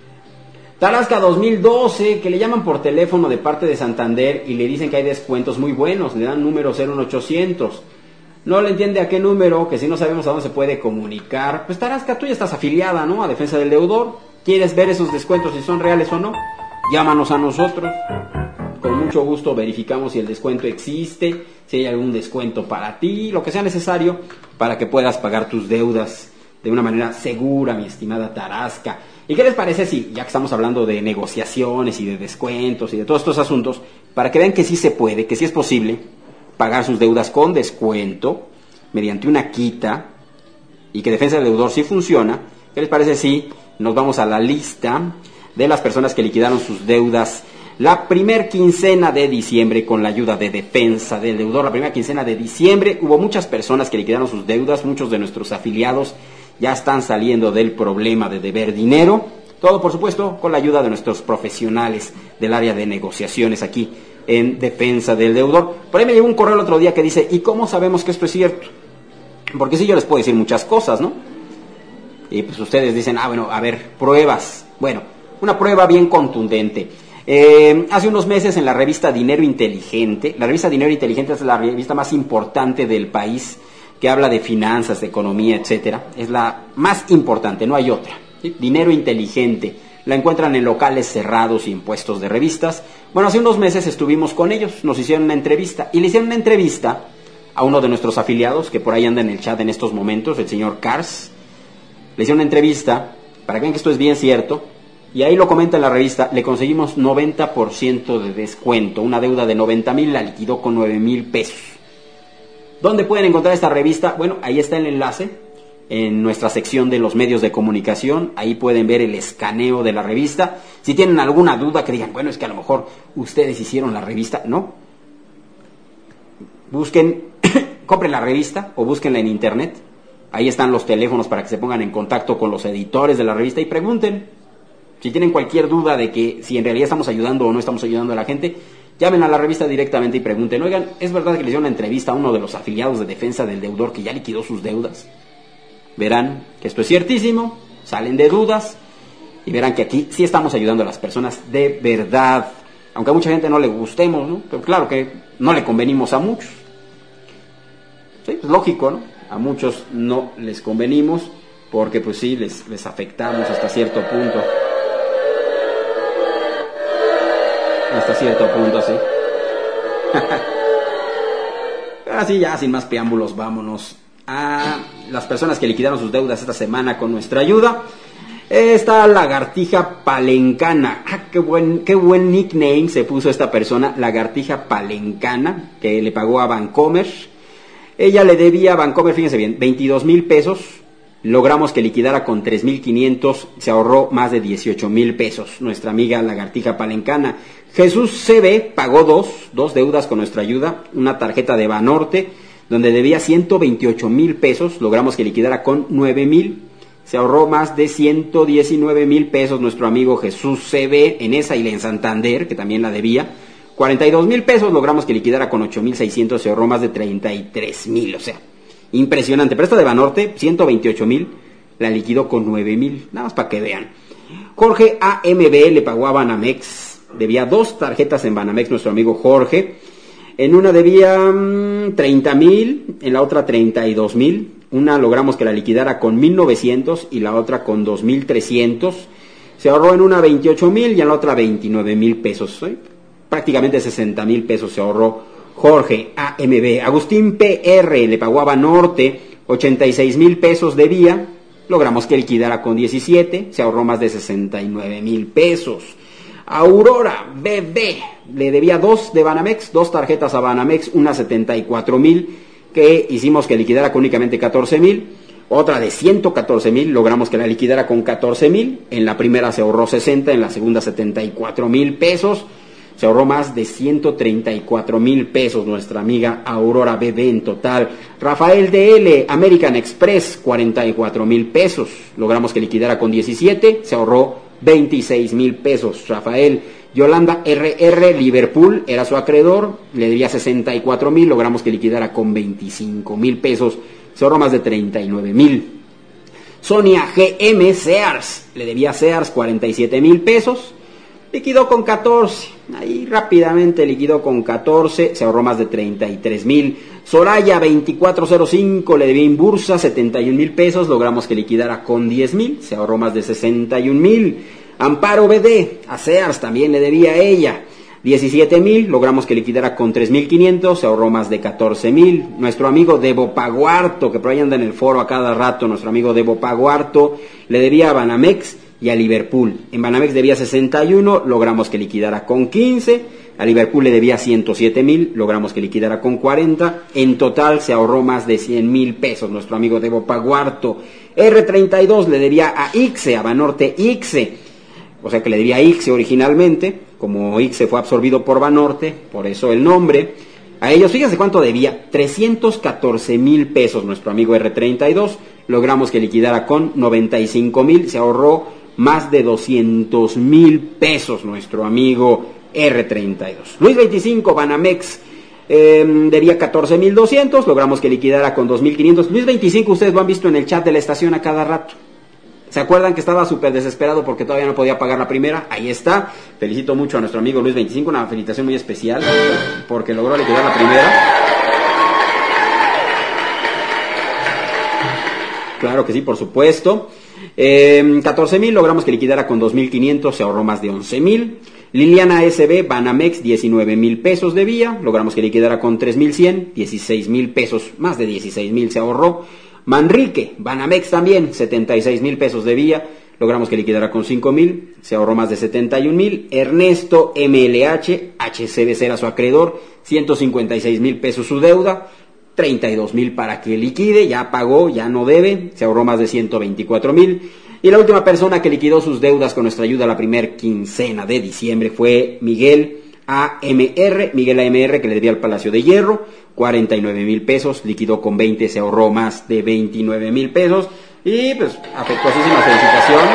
Tarasca dos mil doce, que le llaman por teléfono de parte de Santander y le dicen que hay descuentos muy buenos, le dan número cero uno ochocientos. No le entiende a qué número, que si no sabemos a dónde se puede comunicar. Pues Tarasca, tú ya estás afiliada, ¿no? A Defensa del Deudor. ¿Quieres ver esos descuentos si son reales o no? Llámanos a nosotros. Con mucho gusto verificamos si el descuento existe, si hay algún descuento para ti, lo que sea necesario para que puedas pagar tus deudas de una manera segura, mi estimada Tarasca. ¿Y qué les parece si, ya que estamos hablando de negociaciones y de descuentos y de todos estos asuntos, para que vean que sí se puede, que sí es posible pagar sus deudas con descuento, mediante una quita, y que Defensa del Deudor sí funciona? ¿Qué les parece si nos vamos a la lista de las personas que liquidaron sus deudas la primer quincena de diciembre con la ayuda de Defensa del Deudor? La primera quincena de diciembre hubo muchas personas que liquidaron sus deudas, muchos de nuestros afiliados ya están saliendo del problema de deber dinero Todo, por supuesto, con la ayuda de nuestros profesionales del área de negociaciones aquí en defensa del deudor. Por ahí me llegó un correo el otro día que dice, ¿y cómo sabemos que esto es cierto? Porque sí, yo les puedo decir muchas cosas, ¿no? Y pues ustedes dicen, ah, bueno, a ver, pruebas. Bueno, una prueba bien contundente. Eh, hace unos meses en la revista Dinero Inteligente, la revista Dinero Inteligente es la revista más importante del país que habla de finanzas, de economía, etcétera. Es la más importante, no hay otra. ¿Sí? Dinero Inteligente. La encuentran en locales cerrados y en puestos de revistas. Bueno, hace unos meses estuvimos con ellos, nos hicieron una entrevista y le hicieron una entrevista a uno de nuestros afiliados que por ahí anda en el chat en estos momentos, el señor Cars. Le hicieron una entrevista para que vean que esto es bien cierto. Y ahí lo comenta en la revista, le conseguimos noventa por ciento de descuento. Una deuda de noventa mil la liquidó con nueve mil pesos. ¿Dónde pueden encontrar esta revista? Bueno, ahí está el enlace, en nuestra sección de los medios de comunicación. Ahí pueden ver el escaneo de la revista. Si tienen alguna duda que digan, bueno, es que a lo mejor ustedes hicieron la revista. No. Busquen, compren la revista o búsquenla en internet. Ahí están los teléfonos para que se pongan en contacto con los editores de la revista y pregunten. Si tienen cualquier duda de que si en realidad estamos ayudando o no estamos ayudando a la gente, llamen a la revista directamente y pregunten, oigan, ¿es verdad que le hicieron una entrevista a uno de los afiliados de defensa del deudor que ya liquidó sus deudas? Verán que esto es ciertísimo, salen de dudas y verán que aquí sí estamos ayudando a las personas de verdad. Aunque a mucha gente no le gustemos, ¿no? Pero claro que no le convenimos a muchos. Sí, es lógico, ¿no? A muchos no les convenimos porque pues sí, les, les afectamos hasta cierto punto. Hasta cierto punto, sí. Así ya, sin más preámbulos, vámonos a las personas que liquidaron sus deudas esta semana con nuestra ayuda. Esta lagartija palencana. Ah, qué buen, qué buen nickname se puso esta persona, lagartija palencana, que le pagó a Bancomer. Ella le debía a Bancomer, fíjense bien, veintidós mil pesos. Logramos que liquidara con tres mil quinientos, se ahorró más de dieciocho mil pesos. Nuestra amiga lagartija palencana. Jesús C B pagó dos, dos deudas con nuestra ayuda. Una tarjeta de Banorte, donde debía ciento veintiocho mil pesos. Logramos que liquidara con nueve mil. Se ahorró más de ciento diecinueve mil pesos nuestro amigo Jesús C B en esa y en Santander, que también la debía. cuarenta y dos mil pesos, logramos que liquidara con ocho mil seiscientos, se ahorró más de treinta y tres mil, o sea, impresionante. Pero esta de Banorte, ciento veintiocho mil, la liquidó con nueve mil, nada más para que vean. Jorge A M B le pagó a Banamex, debía dos tarjetas en Banamex nuestro amigo Jorge. En una debía mmm, treinta mil, en la otra treinta y dos mil. Una logramos que la liquidara con mil novecientos y la otra con dos mil trescientos. Se ahorró en una veintiocho mil y en la otra veintinueve mil pesos. ¿eh? Prácticamente sesenta mil pesos se ahorró Jorge A M B. Agustín P R le pagó a Banorte ochenta y seis mil pesos debía. Logramos que liquidara con diecisiete. Se ahorró más de sesenta y nueve mil pesos. Aurora B B le debía dos de Banamex, dos tarjetas a Banamex, una setenta y cuatro mil, que hicimos que liquidara con únicamente catorce mil. Otra de ciento catorce mil, logramos que la liquidara con catorce mil. En la primera se ahorró sesenta, en la segunda setenta y cuatro mil pesos. Se ahorró más de ciento treinta y cuatro mil pesos nuestra amiga Aurora B B en total. Rafael D L, American Express, cuarenta y cuatro mil pesos. Logramos que liquidara con diecisiete, se ahorró veintiséis mil pesos. Rafael. Yolanda R R, Liverpool, era su acreedor, le debía sesenta y cuatro mil, logramos que liquidara con veinticinco mil pesos, se ahorró más de treinta y nueve mil. Sonia G M, Sears, le debía a Sears cuarenta y siete mil pesos, liquidó con catorce, ahí rápidamente liquidó con catorce, se ahorró más de treinta y tres mil. Soraya veinticuatro cero cinco, le debía Inbursa setenta y un mil pesos, logramos que liquidara con diez mil, se ahorró más de sesenta y un mil. Amparo B D, a Sears también le debía a ella diecisiete mil, logramos que liquidara con tres mil quinientos, se ahorró más de catorce mil. Nuestro amigo Debo Paguarto, que por ahí anda en el foro a cada rato, nuestro amigo Debo Paguarto, le debía a Banamex y a Liverpool. En Banamex debía sesenta y uno, logramos que liquidara con quince. A Liverpool le debía ciento siete mil, logramos que liquidara con cuarenta. En total se ahorró más de cien mil pesos nuestro amigo Debo Paguarto. R treinta y dos le debía a Ixe, a Banorte Ixe. O sea que le debía a Ixe originalmente, como Ixe fue absorbido por Banorte, por eso el nombre. A ellos, fíjense cuánto debía, trescientos catorce mil pesos nuestro amigo R treinta y dos, logramos que liquidara con noventa y cinco mil, se ahorró más de doscientos mil pesos nuestro amigo R treinta y dos. Luis veinticinco, Banamex, eh, debía catorce mil doscientos, logramos que liquidara con dos mil quinientos. Luis veinticinco, ustedes lo han visto en el chat de la estación a cada rato. ¿Se acuerdan que estaba súper desesperado porque todavía no podía pagar la primera? Ahí está. Felicito mucho a nuestro amigo Luis veinticinco, una felicitación muy especial porque logró liquidar la primera. Claro que sí, por supuesto. Eh, catorce mil, logramos que liquidara con dos mil quinientos, se ahorró más de once mil. Liliana S B, Banamex, diecinueve mil pesos debía, logramos que liquidara con tres mil cien, dieciséis mil pesos, más de dieciséis mil se ahorró. Manrique, Banamex también, setenta y seis mil pesos debía, logramos que liquidara con cinco mil, se ahorró más de setenta y un mil. Ernesto M L H, H C B C era su acreedor, ciento cincuenta y seis mil pesos su deuda, treinta y dos mil para que liquide, ya pagó, ya no debe, se ahorró más de ciento veinticuatro mil. Y la última persona que liquidó sus deudas con nuestra ayuda la primer quincena de diciembre fue Miguel A M R, Miguel A M R, que le debía al Palacio de Hierro, cuarenta y nueve mil pesos, liquidó con veinte, se ahorró más de veintinueve mil pesos, y pues afectuosísimas felicitaciones.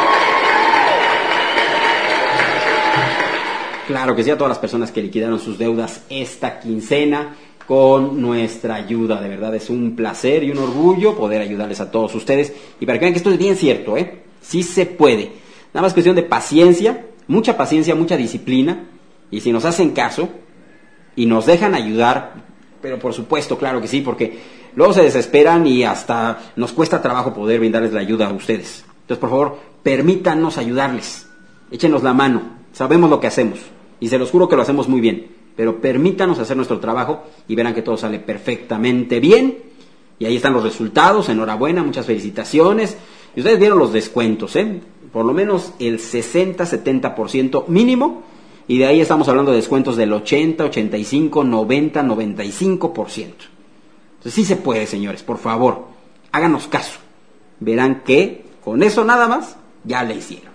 Claro que sí, a todas las personas que liquidaron sus deudas esta quincena con nuestra ayuda. De verdad es un placer y un orgullo poder ayudarles a todos ustedes, y para que vean que esto es bien cierto, ¿eh? Sí se puede, nada más cuestión de paciencia, mucha paciencia, mucha disciplina, y si nos hacen caso y nos dejan ayudar, pero por supuesto, claro que sí, porque luego se desesperan y hasta nos cuesta trabajo poder brindarles la ayuda a ustedes. Entonces, por favor, permítanos ayudarles, échenos la mano, sabemos lo que hacemos y se los juro que lo hacemos muy bien, pero permítanos hacer nuestro trabajo y verán que todo sale perfectamente bien. Y ahí están los resultados, enhorabuena, muchas felicitaciones. Y ustedes vieron los descuentos, ¿eh? Por lo menos el sesenta a setenta por ciento mínimo, y de ahí estamos hablando de descuentos del ochenta, ochenta y cinco, noventa, noventa y cinco por ciento. Entonces sí se puede, señores, por favor, háganos caso. Verán que con eso nada más ya le hicieron.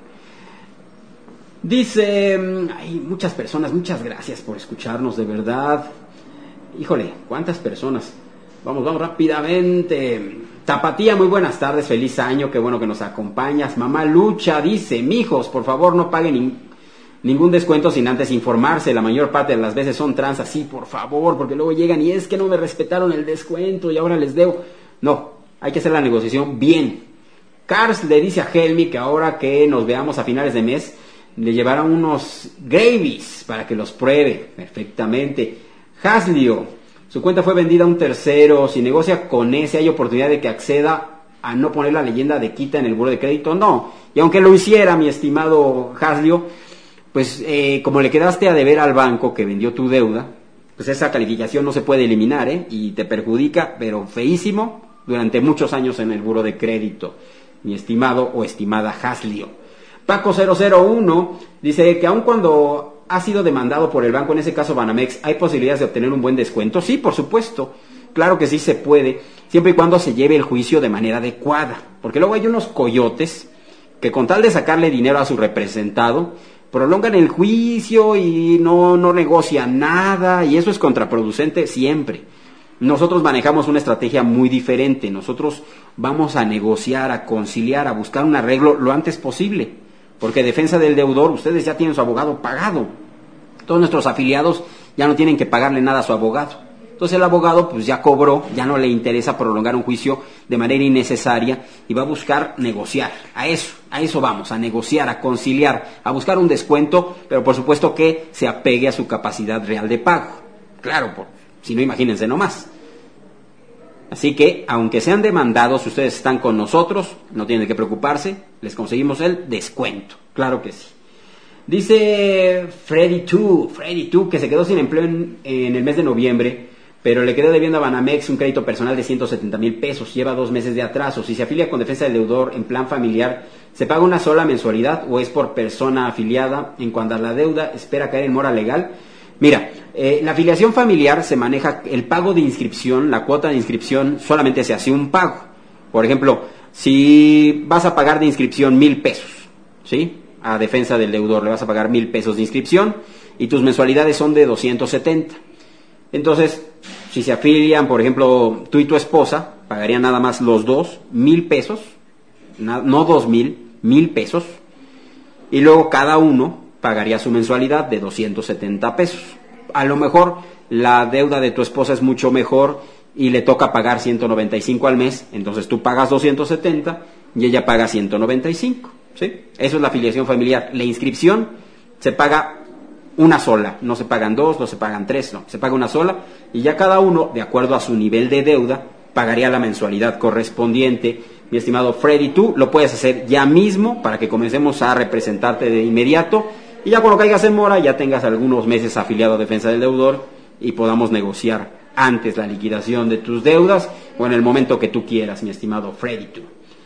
Dice, hay muchas personas, muchas gracias por escucharnos, de verdad. Híjole, cuántas personas. Vamos, vamos rápidamente. Tapatía, muy buenas tardes, feliz año, qué bueno que nos acompañas. Mamá Lucha dice, mijos, por favor no paguen ni, ningún descuento sin antes informarse. La mayor parte de las veces son trans, así, por favor, porque luego llegan y es que no me respetaron el descuento y ahora les debo. No, hay que hacer la negociación bien. Cars le dice a Helmi que ahora que nos veamos a finales de mes, le llevarán unos gravies para que los pruebe perfectamente. Haslio, su cuenta fue vendida a un tercero. Si negocia con ese, hay oportunidad de que acceda a no poner la leyenda de quita en el buro de crédito. No, y aunque lo hiciera, mi estimado Haslio, pues eh, como le quedaste a deber al banco que vendió tu deuda, pues esa calificación no se puede eliminar, ¿eh? Y te perjudica, pero feísimo, durante muchos años en el buro de crédito, mi estimado o estimada Haslio. Paco cero cero uno dice que aun cuando ha sido demandado por el banco, en ese caso Banamex, ¿hay posibilidades de obtener un buen descuento? Sí, por supuesto, claro que sí se puede, siempre y cuando se lleve el juicio de manera adecuada, porque luego hay unos coyotes que con tal de sacarle dinero a su representado, prolongan el juicio y no, no negocian nada, y eso es contraproducente siempre. Nosotros manejamos una estrategia muy diferente, nosotros vamos a negociar, a conciliar, a buscar un arreglo lo antes posible. Porque defensa del deudor, ustedes ya tienen su abogado pagado. Todos nuestros afiliados ya no tienen que pagarle nada a su abogado. Entonces el abogado pues ya cobró, ya no le interesa prolongar un juicio de manera innecesaria y va a buscar negociar. A eso, a eso vamos, a negociar, a conciliar, a buscar un descuento, pero por supuesto que se apegue a su capacidad real de pago. Claro, por, si no, imagínense nomás. Así que, aunque sean demandados, si ustedes están con nosotros, no tienen que preocuparse, les conseguimos el descuento, claro que sí. Dice Freddy dos, Freddy dos, que se quedó sin empleo en, en el mes de noviembre, pero le quedó debiendo a Banamex un crédito personal de ciento setenta mil pesos, lleva dos meses de atraso. Si se afilia con defensa del deudor en plan familiar, ¿se paga una sola mensualidad o es por persona afiliada? En cuanto a la deuda, ¿espera caer en mora legal? Mira, eh, la afiliación familiar se maneja, el pago de inscripción, la cuota de inscripción, solamente se hace un pago. Por ejemplo, si vas a pagar de inscripción mil pesos, ¿sí? A defensa del deudor le vas a pagar mil pesos de inscripción y tus mensualidades son de doscientos setenta. Entonces, si se afilian, por ejemplo, tú y tu esposa, pagarían nada más los dos, mil pesos, no dos mil, mil pesos y luego cada uno pagaría su mensualidad de doscientos setenta pesos. A lo mejor la deuda de tu esposa es mucho mejor y le toca pagar ciento noventa y cinco al mes, entonces tú pagas doscientos setenta y ella paga ciento noventa y cinco, ¿sí? Eso es la afiliación familiar. La inscripción se paga una sola, no se pagan dos, no se pagan tres, no, se paga una sola y ya cada uno, de acuerdo a su nivel de deuda, pagaría la mensualidad correspondiente. Mi estimado Freddy, tú lo puedes hacer ya mismo para que comencemos a representarte de inmediato y ya cuando caigas en mora ya tengas algunos meses afiliado a Defensa del Deudor y podamos negociar antes la liquidación de tus deudas o en el momento que tú quieras, mi estimado Freddy, tú.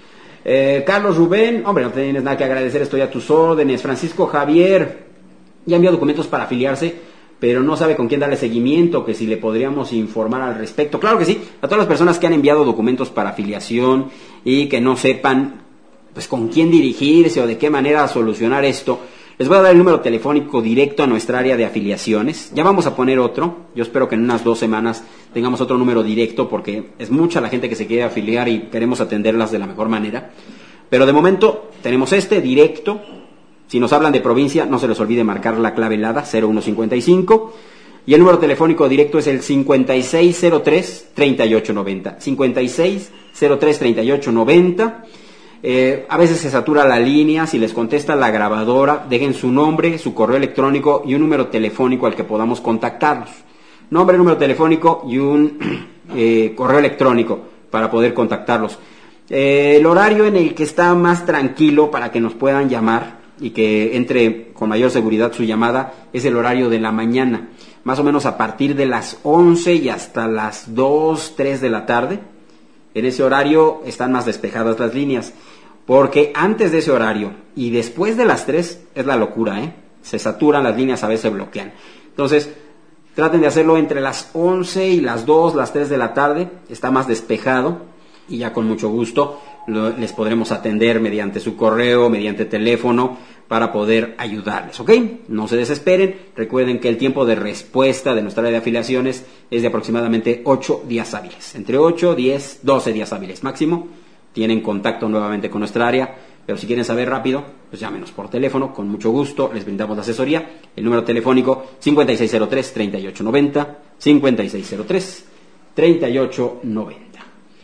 Eh, Carlos Rubén, hombre, no tienes nada que agradecer, estoy a tus órdenes. Francisco Javier, ya envió documentos para afiliarse, pero no sabe con quién darle seguimiento, que si le podríamos informar al respecto. Claro que sí, a todas las personas que han enviado documentos para afiliación y que no sepan pues con quién dirigirse o de qué manera solucionar esto, les voy a dar el número telefónico directo a nuestra área de afiliaciones. Ya vamos a poner otro. Yo espero que en unas dos semanas tengamos otro número directo porque es mucha la gente que se quiere afiliar y queremos atenderlas de la mejor manera. Pero de momento tenemos este directo. Si nos hablan de provincia, no se les olvide marcar la clave helada cero uno cincuenta y cinco. Y el número telefónico directo es el cincuenta y seis cero tres, treinta y ocho noventa. cincuenta y seis cero tres, treinta y ocho noventa. Eh, a veces se satura la línea, si les contesta la grabadora, dejen su nombre, su correo electrónico y un número telefónico al que podamos contactarlos. Nombre, número telefónico y un eh, correo electrónico para poder contactarlos. Eh, el horario en el que está más tranquilo para que nos puedan llamar y que entre con mayor seguridad su llamada es el horario de la mañana, más o menos a partir de las once y hasta las dos, tres de la tarde. En ese horario están más despejadas las líneas, porque antes de ese horario y después de las tres es la locura, ¿eh? Se saturan las líneas, a veces se bloquean. Entonces, traten de hacerlo entre las once y las dos, las tres de la tarde, está más despejado y ya con mucho gusto lo, les podremos atender mediante su correo, mediante teléfono, para poder ayudarles, ¿ok? No se desesperen, recuerden que el tiempo de respuesta de nuestra área de afiliaciones es de aproximadamente ocho días hábiles, entre ocho, diez, doce días hábiles máximo. Tienen contacto nuevamente con nuestra área, pero si quieren saber rápido, pues llámenos por teléfono, con mucho gusto, les brindamos la asesoría. El número telefónico cincuenta y seis cero tres, treinta y ocho noventa, cincuenta y seis cero tres, treinta y ocho noventa.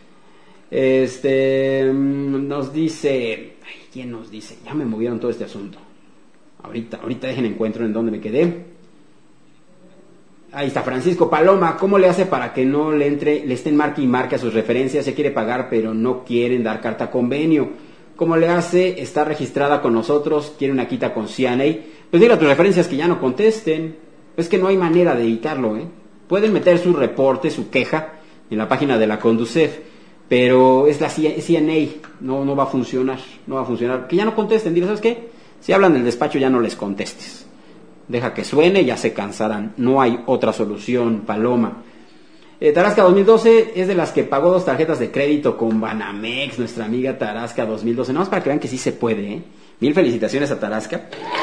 Este, nos dice, ay, ¿quién nos dice? Ya me movieron todo este asunto. Ahorita, ahorita dejen encuentro en donde me quedé. Ahí está Francisco Paloma. ¿Cómo le hace para que no le entre, le estén marque y marque a sus referencias? Se quiere pagar, pero no quieren dar carta convenio. ¿Cómo le hace? Está registrada con nosotros, quiere una quita con C N A. Pues dile a tus referencias que ya no contesten. Es que no hay manera de evitarlo, ¿eh? Pueden meter su reporte, su queja en la página de la Conducef, pero es la C N A, no, no va a funcionar, no va a funcionar. Que ya no contesten, dile, ¿sabes qué? Si hablan del despacho ya no les contestes. Deja que suene, ya se cansarán. No hay otra solución, Paloma. Eh, Tarasca dos mil doce es de las que pagó dos tarjetas de crédito con Banamex, nuestra amiga Tarasca dos mil doce. Nada más para que vean que sí se puede, ¿eh? Mil felicitaciones a Tarasca.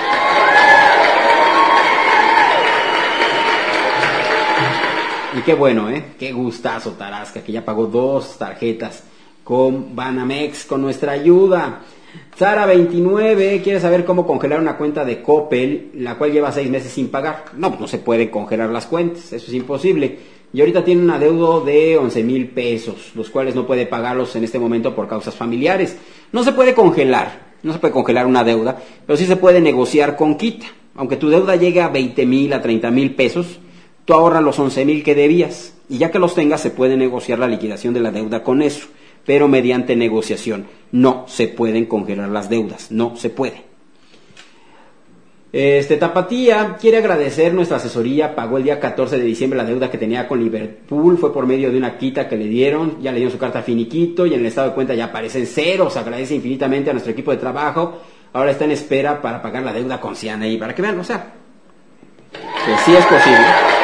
Y qué bueno, ¿eh? Qué gustazo, Tarasca, que ya pagó dos tarjetas con Banamex, con nuestra ayuda. Sara veintinueve quiere saber cómo congelar una cuenta de Coppel, la cual lleva seis meses sin pagar. No, pues no se puede congelar las cuentas, eso es imposible. Y ahorita tiene un adeudo de once mil pesos, los cuales no puede pagarlos en este momento por causas familiares. No se puede congelar, no se puede congelar una deuda, pero sí se puede negociar con quita. Aunque tu deuda llegue a veinte mil, a treinta mil pesos, tú ahorras los once mil que debías. Y ya que los tengas, se puede negociar la liquidación de la deuda con eso, pero mediante negociación. No se pueden congelar las deudas, no se puede. Este Tapatía quiere agradecer nuestra asesoría, pagó el día catorce de diciembre la deuda que tenía con Liverpool, fue por medio de una quita que le dieron, ya le dieron su carta finiquito y en el estado de cuenta ya aparecen ceros, agradece infinitamente a nuestro equipo de trabajo, ahora está en espera para pagar la deuda con C N A, para que vean, o sea, que sí es posible.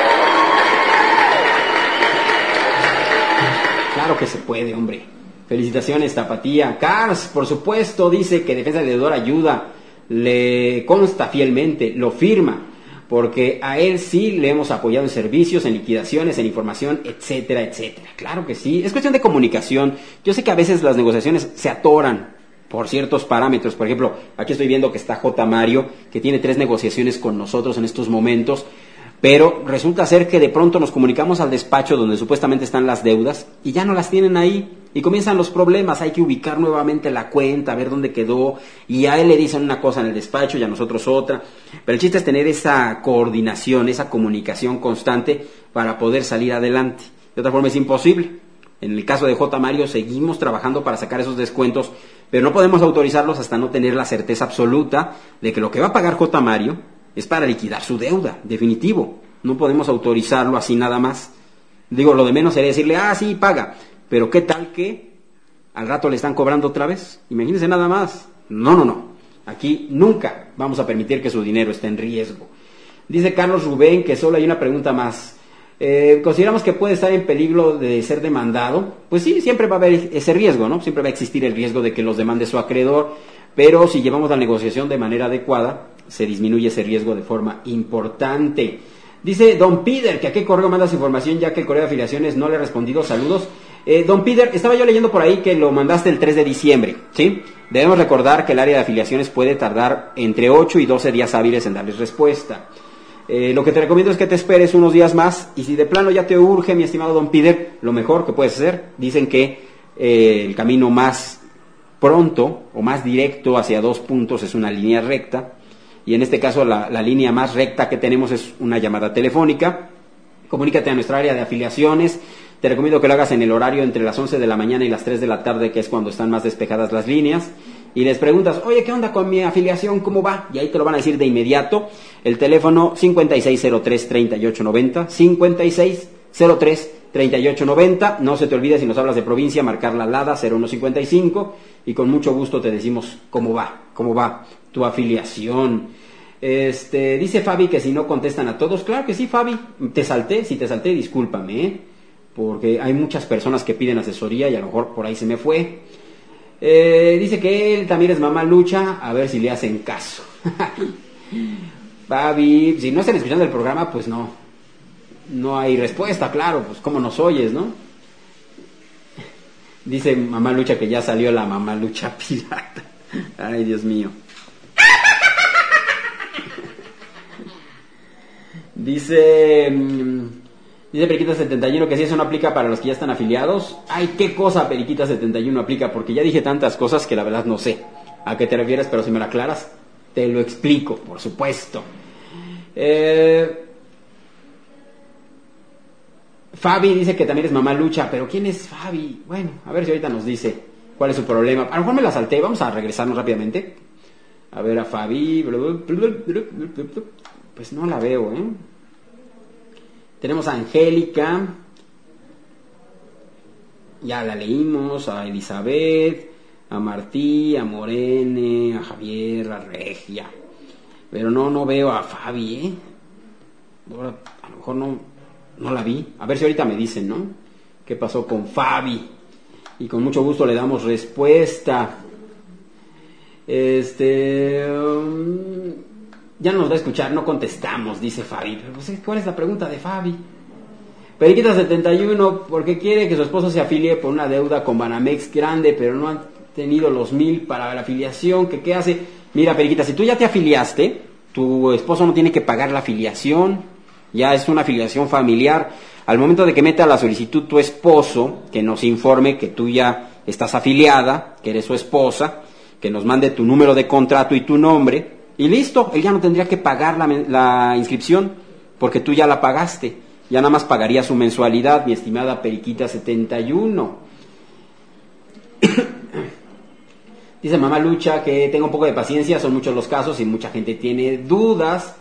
Claro que se puede, hombre. Felicitaciones, Tapatía. Cars, por supuesto, dice que Defensa del Deudor ayuda, le consta fielmente, lo firma, porque a él sí le hemos apoyado en servicios, en liquidaciones, en información, etcétera, etcétera. Claro que sí, es cuestión de comunicación. Yo sé que a veces las negociaciones se atoran, por ciertos parámetros. Por ejemplo, aquí estoy viendo que está J. Mario, que tiene tres negociaciones con nosotros en estos momentos, pero resulta ser que de pronto nos comunicamos al despacho donde supuestamente están las deudas y ya no las tienen ahí y comienzan los problemas. Hay que ubicar nuevamente la cuenta, ver dónde quedó, y a él le dicen una cosa en el despacho y a nosotros otra. Pero el chiste es tener esa coordinación, esa comunicación constante para poder salir adelante. De otra forma es imposible. En el caso de J. Mario seguimos trabajando para sacar esos descuentos, pero no podemos autorizarlos hasta no tener la certeza absoluta de que lo que va a pagar J. Mario es para liquidar su deuda, definitivo. No podemos autorizarlo así nada más. Digo, lo de menos sería decirle, ah, sí, paga. Pero ¿qué tal que al rato le están cobrando otra vez? Imagínense nada más. No, no, no. Aquí nunca vamos a permitir que su dinero esté en riesgo. Dice Carlos Rubén que solo hay una pregunta más. Eh, ¿Consideramos que puede estar en peligro de ser demandado? Pues sí, siempre va a haber ese riesgo, ¿no? Siempre va a existir el riesgo de que los demande su acreedor, pero si llevamos la negociación de manera adecuada, se disminuye ese riesgo de forma importante. Dice Don Peter que a qué correo mandas información, ya que el correo de afiliaciones no le he respondido. Saludos. Eh, Don Peter, estaba yo leyendo por ahí que lo mandaste el tres de diciembre, ¿sí? Debemos recordar que el área de afiliaciones puede tardar entre ocho y doce días hábiles en darles respuesta. Eh, lo que te recomiendo es que te esperes unos días más, y si de plano ya te urge, mi estimado Don Peter, lo mejor que puedes hacer, dicen que eh, el camino más pronto o más directo hacia dos puntos es una línea recta, y en este caso la, la línea más recta que tenemos es una llamada telefónica. Comunícate a nuestra área de afiliaciones. Te recomiendo que lo hagas en el horario entre las once de la mañana y las tres de la tarde, que es cuando están más despejadas las líneas, y les preguntas, oye, ¿qué onda con mi afiliación? ¿Cómo va? Y ahí te lo van a decir de inmediato. El teléfono cincuenta y seis cero tres, treinta y ocho noventa, cincuenta y seis cero tres, treinta y ocho noventa. No se te olvide, si nos hablas de provincia, marcar la LADA cero uno cincuenta y cinco, y con mucho gusto te decimos cómo va, cómo va tu afiliación. Este, dice Fabi que si no contestan a todos. Claro que sí, Fabi, te salté, si te salté, discúlpame, ¿eh? Porque hay muchas personas que piden asesoría y a lo mejor por ahí se me fue. Eh, dice que él también es mamá lucha, a ver si le hacen caso. Fabi, si no están escuchando el programa, pues no, no hay respuesta, claro, pues cómo nos oyes, ¿no? Dice mamá lucha que ya salió la mamá lucha pirata. Ay, Dios mío. Dice... Dice Periquita setenta y uno que si eso no aplica para los que ya están afiliados. Ay, ¿qué cosa Periquita setenta y uno aplica? Porque ya dije tantas cosas que la verdad no sé a qué te refieres, pero si me lo aclaras, te lo explico, por supuesto. Eh... Fabi dice que también es mamá lucha, pero ¿quién es Fabi? Bueno, a ver si ahorita nos dice cuál es su problema. A lo mejor me la salté, vamos a regresarnos rápidamente. A ver a Fabi. Pues no la veo, ¿eh? Tenemos a Angélica, ya la leímos, a Elizabeth, a Martí, a Morene, a Javier, a Regia, pero no, no veo a Fabi, ¿eh? Ahora, a lo mejor no, no la vi, a ver si ahorita me dicen, ¿no? ¿Qué pasó con Fabi? Y con mucho gusto le damos respuesta. Este... Um... Ya no nos va a escuchar, no contestamos, dice Fabi. Pero pues, ¿cuál es la pregunta de Fabi? Periquita setenta y uno, porque quiere que su esposo se afilie por una deuda con Banamex grande, pero no han tenido los mil para la afiliación. ¿Qué, qué hace? Mira, Periquita, si tú ya te afiliaste, tu esposo no tiene que pagar la afiliación. Ya es una afiliación familiar. Al momento de que meta la solicitud tu esposo, que nos informe que tú ya estás afiliada, que eres su esposa, que nos mande tu número de contrato y tu nombre, y listo, él ya no tendría que pagar la, la inscripción, porque tú ya la pagaste. Ya nada más pagaría su mensualidad, mi estimada Periquita setenta y uno. Dice mamá lucha que tenga un poco de paciencia, son muchos los casos y mucha gente tiene dudas.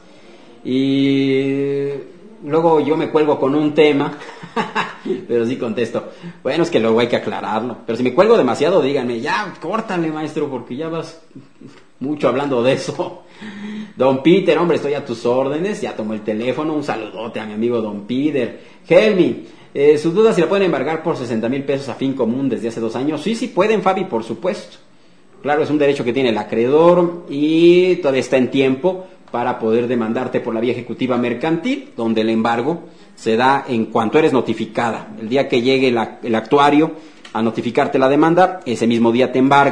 Y luego yo me cuelgo con un tema, pero sí contesto. Bueno, es que luego hay que aclararlo. Pero si me cuelgo demasiado, díganme, ya, córtale, maestro, porque ya vas mucho hablando de eso. Don Peter, hombre, estoy a tus órdenes, ya tomó el teléfono, un saludote a mi amigo Don Peter. Helmi, eh, sus dudas si la pueden embargar por sesenta mil pesos a fin común desde hace dos años. Sí, sí pueden, Fabi, por supuesto. Claro, es un derecho que tiene el acreedor y todavía está en tiempo para poder demandarte por la vía ejecutiva mercantil, donde el embargo se da en cuanto eres notificada. El día que llegue la, el actuario a notificarte la demanda, ese mismo día te embargan.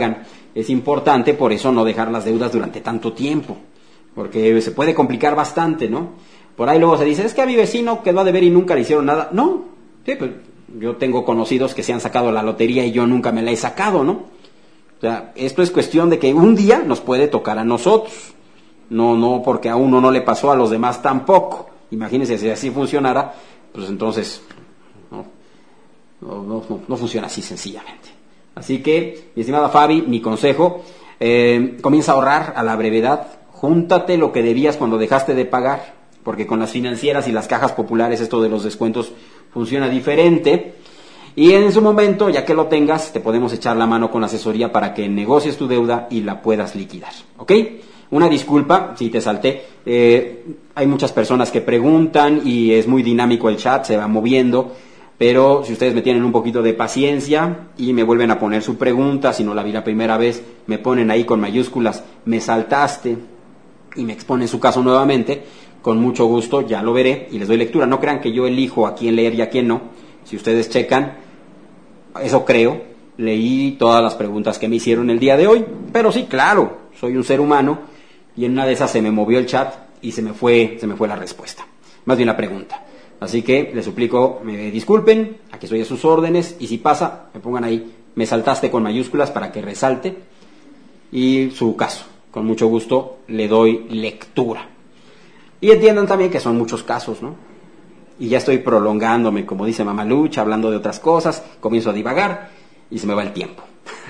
es importante por eso no dejar las deudas durante tanto tiempo, porque se puede complicar bastante, ¿no? Por ahí luego se dice, es que a mi vecino quedó a deber y nunca le hicieron nada. No, sí, pues yo tengo conocidos que se han sacado la lotería y yo nunca me la he sacado, ¿no? O sea, esto es cuestión de que un día nos puede tocar a nosotros. No, no, porque a uno no le pasó, a los demás tampoco. Imagínense, si así funcionara, pues entonces no, no, no, no, no funciona así sencillamente. Así que, mi estimada Fabi, mi consejo, eh, comienza a ahorrar a la brevedad. Júntate lo que debías cuando dejaste de pagar, porque con las financieras y las cajas populares esto de los descuentos funciona diferente. Y en su momento, ya que lo tengas, te podemos echar la mano con asesoría para que negocies tu deuda y la puedas liquidar, ¿ok? Una disculpa si te salté, eh, hay muchas personas que preguntan y es muy dinámico el chat, se va moviendo, pero si ustedes me tienen un poquito de paciencia y me vuelven a poner su pregunta, si no la vi la primera vez, me ponen ahí con mayúsculas, me saltaste, y me exponen su caso nuevamente, con mucho gusto ya lo veré y les doy lectura. No crean que yo elijo a quién leer y a quién no. Si ustedes checan, eso creo, leí todas las preguntas que me hicieron el día de hoy, pero sí, claro, soy un ser humano y en una de esas se me movió el chat y se me fue, se me fue la respuesta, más bien la pregunta. Así que les suplico, me disculpen, aquí estoy a sus órdenes y si pasa, me pongan ahí, me saltaste con mayúsculas para que resalte y su caso. Con mucho gusto le doy lectura. Y entiendan también que son muchos casos, ¿no? Y ya estoy prolongándome, como dice Mamá Lucha, hablando de otras cosas, comienzo a divagar y se me va el tiempo.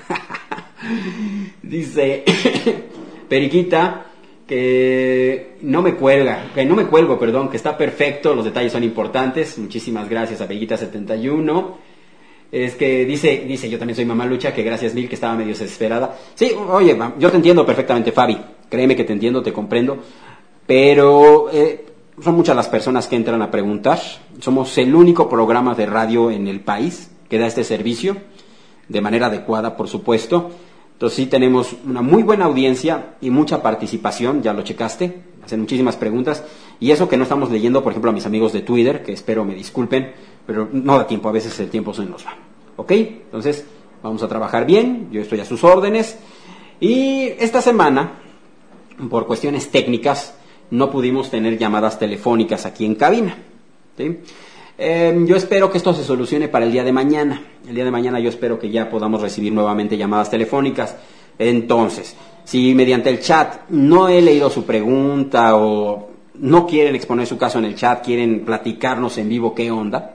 Dice Periquita que no me cuelga, que no me cuelgo, perdón, que está perfecto, los detalles son importantes. Muchísimas gracias a Periquita setenta y uno. Es que dice, dice, yo también soy Mamá Lucha, que gracias mil, que estaba medio desesperada. Sí, oye, yo te entiendo perfectamente, Fabi, créeme que te entiendo, te comprendo, pero eh, son muchas las personas que entran a preguntar. Somos el único programa de radio en el país que da este servicio, de manera adecuada, por supuesto. Entonces sí tenemos una muy buena audiencia y mucha participación, ya lo checaste, hacen muchísimas preguntas, y eso que no estamos leyendo, por ejemplo, a mis amigos de Twitter, que espero me disculpen, pero no da tiempo, a veces el tiempo se nos va. ¿Ok? Entonces, vamos a trabajar bien, yo estoy a sus órdenes. Y esta semana, por cuestiones técnicas, no pudimos tener llamadas telefónicas aquí en cabina. ¿Sí? Eh, yo espero que esto se solucione para el día de mañana. El día de mañana yo espero que ya podamos recibir nuevamente llamadas telefónicas. Entonces, si mediante el chat no he leído su pregunta o no quieren exponer su caso en el chat, quieren platicarnos en vivo qué onda,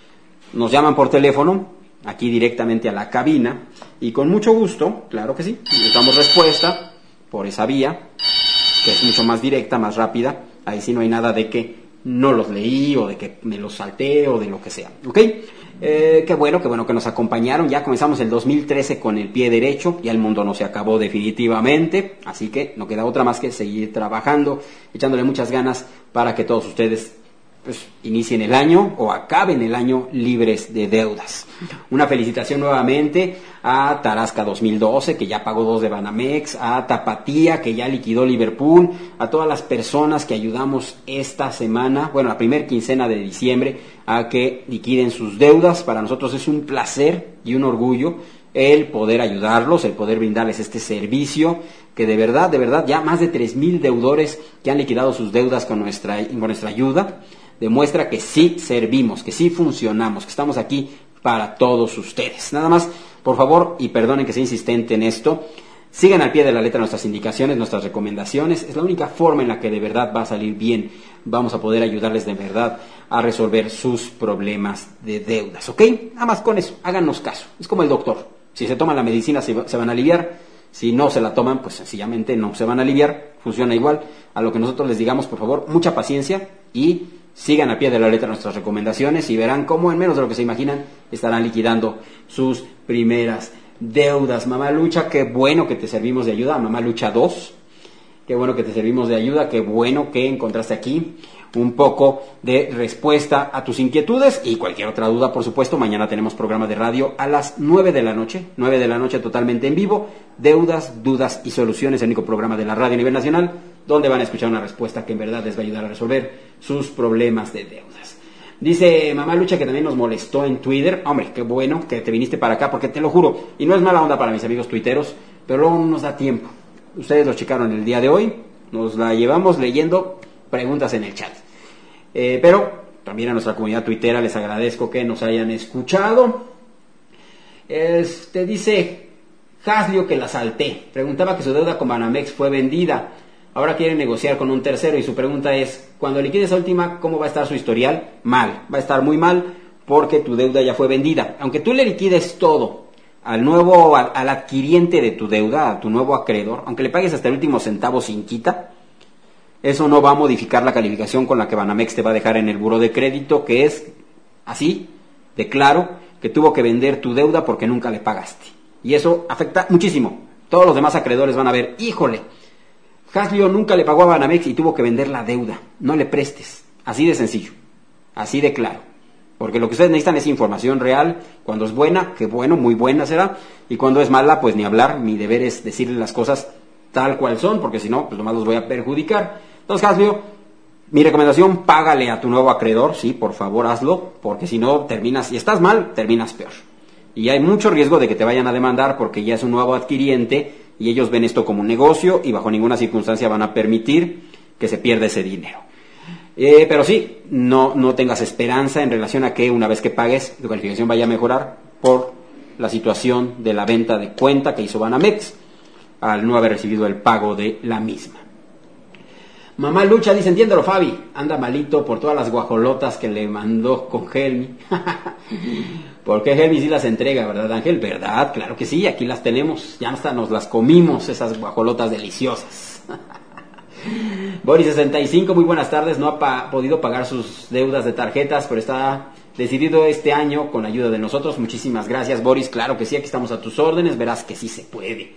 nos llaman por teléfono, aquí directamente a la cabina, y con mucho gusto, claro que sí, les damos respuesta por esa vía, que es mucho más directa, más rápida. Ahí sí no hay nada de que no los leí, o de que me los salté, o de lo que sea, ¿ok? Eh, qué bueno, qué bueno que nos acompañaron. Ya comenzamos el dos mil trece con el pie derecho, ya el mundo no se acabó definitivamente, así que no queda otra más que seguir trabajando, echándole muchas ganas para que todos ustedes pues inicien el año o acaben el año libres de deudas. Una felicitación nuevamente a Tarasca dos mil doce, que ya pagó dos de Banamex, a Tapatía, que ya liquidó Liverpool, a todas las personas que ayudamos esta semana, bueno, la primer quincena de diciembre, a que liquiden sus deudas. Para nosotros es un placer y un orgullo el poder ayudarlos, el poder brindarles este servicio, que de verdad, de verdad, ya más de tres mil deudores que han liquidado sus deudas con nuestra, con nuestra ayuda, demuestra que sí servimos, que sí funcionamos, que estamos aquí para todos ustedes. Nada más, por favor, y perdonen que sea insistente en esto, sigan al pie de la letra nuestras indicaciones, nuestras recomendaciones. Es la única forma en la que de verdad va a salir bien. Vamos a poder ayudarles de verdad a resolver sus problemas de deudas, ¿ok? Nada más con eso, háganos caso. Es como el doctor. Si se toman la medicina se, se van a aliviar. Si no se la toman, pues sencillamente no se van a aliviar. Funciona igual. A lo que nosotros les digamos, por favor, mucha paciencia y sigan a pie de la letra nuestras recomendaciones y verán cómo en menos de lo que se imaginan estarán liquidando sus primeras deudas. Mamá Lucha, qué bueno que te servimos de ayuda. Mamá Lucha dos, qué bueno que te servimos de ayuda, qué bueno que encontraste aquí un poco de respuesta a tus inquietudes y cualquier otra duda, por supuesto. Mañana tenemos programa de radio a las nueve de la noche, nueve de la noche totalmente en vivo, Deudas, Dudas y Soluciones, el único programa de la radio a nivel nacional, donde van a escuchar una respuesta que en verdad les va a ayudar a resolver sus problemas de deudas. Dice Mamá Lucha que también nos molestó en Twitter. Hombre, qué bueno que te viniste para acá, porque te lo juro, y no es mala onda para mis amigos tuiteros, pero luego no nos da tiempo. Ustedes lo checaron el día de hoy, nos la llevamos leyendo preguntas en el chat. Eh, pero también a nuestra comunidad tuitera les agradezco que nos hayan escuchado. Este dice Haslio que la salté. Preguntaba que su deuda con Banamex fue vendida. Ahora quiere negociar con un tercero y su pregunta es, cuando liquide esa última, ¿cómo va a estar su historial? Mal, va a estar muy mal porque tu deuda ya fue vendida. Aunque tú le liquides todo al nuevo, al, al adquiriente de tu deuda, a tu nuevo acreedor, aunque le pagues hasta el último centavo sin quita, eso no va a modificar la calificación con la que Banamex te va a dejar en el buró de crédito, que es así de claro, que tuvo que vender tu deuda porque nunca le pagaste. Y eso afecta muchísimo. Todos los demás acreedores van a ver, híjole, Haslio nunca le pagó a Banamex y tuvo que vender la deuda. No le prestes. Así de sencillo. Así de claro. Porque lo que ustedes necesitan es información real. Cuando es buena, qué bueno, muy buena será. Y cuando es mala, pues ni hablar. Mi deber es decirle las cosas tal cual son, porque si no, pues nomás los voy a perjudicar. Entonces, Haslio, mi recomendación, págale a tu nuevo acreedor. Sí, por favor, hazlo. Porque si no, terminas, si estás mal, terminas peor. Y hay mucho riesgo de que te vayan a demandar porque ya es un nuevo adquiriente y ellos ven esto como un negocio y bajo ninguna circunstancia van a permitir que se pierda ese dinero. Eh, pero sí, no, no tengas esperanza en relación a que una vez que pagues tu calificación vaya a mejorar por la situación de la venta de cuenta que hizo Banamex al no haber recibido el pago de la misma. Mamá Lucha dice, entiéndelo Fabi, anda malito por todas las guajolotas que le mandó con Helmi. Porque Helmi sí las entrega, ¿verdad, Ángel? ¿Verdad? Claro que sí, aquí las tenemos, ya hasta nos las comimos, esas guajolotas deliciosas. Boris sesenta y cinco, muy buenas tardes, no ha pa- podido pagar sus deudas de tarjetas, pero está decidido este año con ayuda de nosotros. Muchísimas gracias, Boris, claro que sí, aquí estamos a tus órdenes, verás que sí se puede.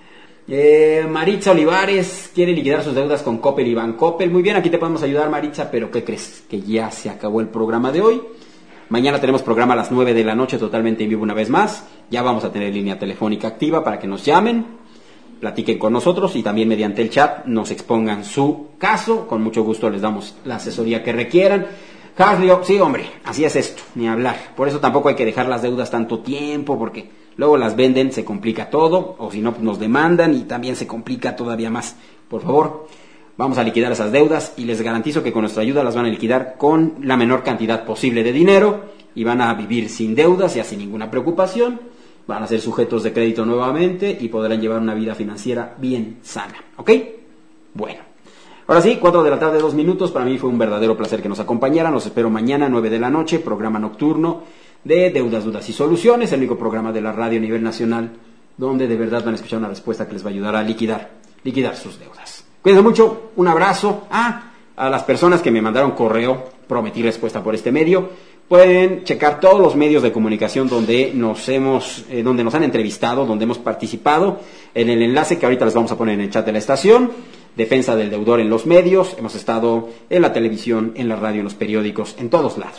Eh, Maritza Olivares quiere liquidar sus deudas con Coppel y Bancoppel. Muy bien, aquí te podemos ayudar, Maritza, pero ¿qué crees? Que ya se acabó el programa de hoy. Mañana tenemos programa a las nueve de la noche, totalmente en vivo una vez más. Ya vamos a tener línea telefónica activa para que nos llamen, platiquen con nosotros y también mediante el chat nos expongan su caso. Con mucho gusto les damos la asesoría que requieran. Haslio, sí, hombre, así es esto, ni hablar. Por eso tampoco hay que dejar las deudas tanto tiempo, porque luego las venden, se complica todo, o si no, pues nos demandan y también se complica todavía más. Por favor, vamos a liquidar esas deudas y les garantizo que con nuestra ayuda las van a liquidar con la menor cantidad posible de dinero y van a vivir sin deudas, ya sin ninguna preocupación, van a ser sujetos de crédito nuevamente y podrán llevar una vida financiera bien sana, ¿ok? Bueno. Ahora sí, cuatro de la tarde, dos minutos. Para mí fue un verdadero placer que nos acompañaran. Los espero mañana, nueve de la noche, programa nocturno de Deudas, Dudas y Soluciones, el único programa de la radio a nivel nacional donde de verdad van a escuchar una respuesta que les va a ayudar a liquidar, liquidar sus deudas. Cuídense mucho, un abrazo. Ah, a las personas que me mandaron correo, prometí respuesta por este medio. Pueden checar todos los medios de comunicación donde nos hemos, eh, donde nos han entrevistado, donde hemos participado, en el enlace que ahorita les vamos a poner en el chat de la estación. Defensa del deudor en los medios, hemos estado en la televisión, en la radio, en los periódicos, en todos lados,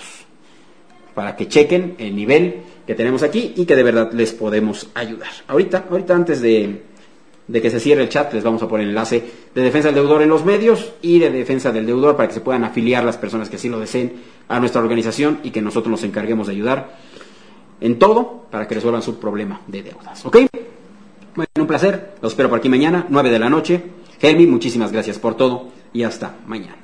para que chequen el nivel que tenemos aquí y que de verdad les podemos ayudar. Ahorita, ahorita antes de, de que se cierre el chat, les vamos a poner el enlace de defensa del deudor en los medios y de defensa del deudor para que se puedan afiliar las personas que así lo deseen a nuestra organización y que nosotros nos encarguemos de ayudar en todo para que resuelvan su problema de deudas, ¿ok? Bueno, un placer, los espero por aquí mañana, nueve de la noche. Helmi, muchísimas gracias por todo y hasta mañana.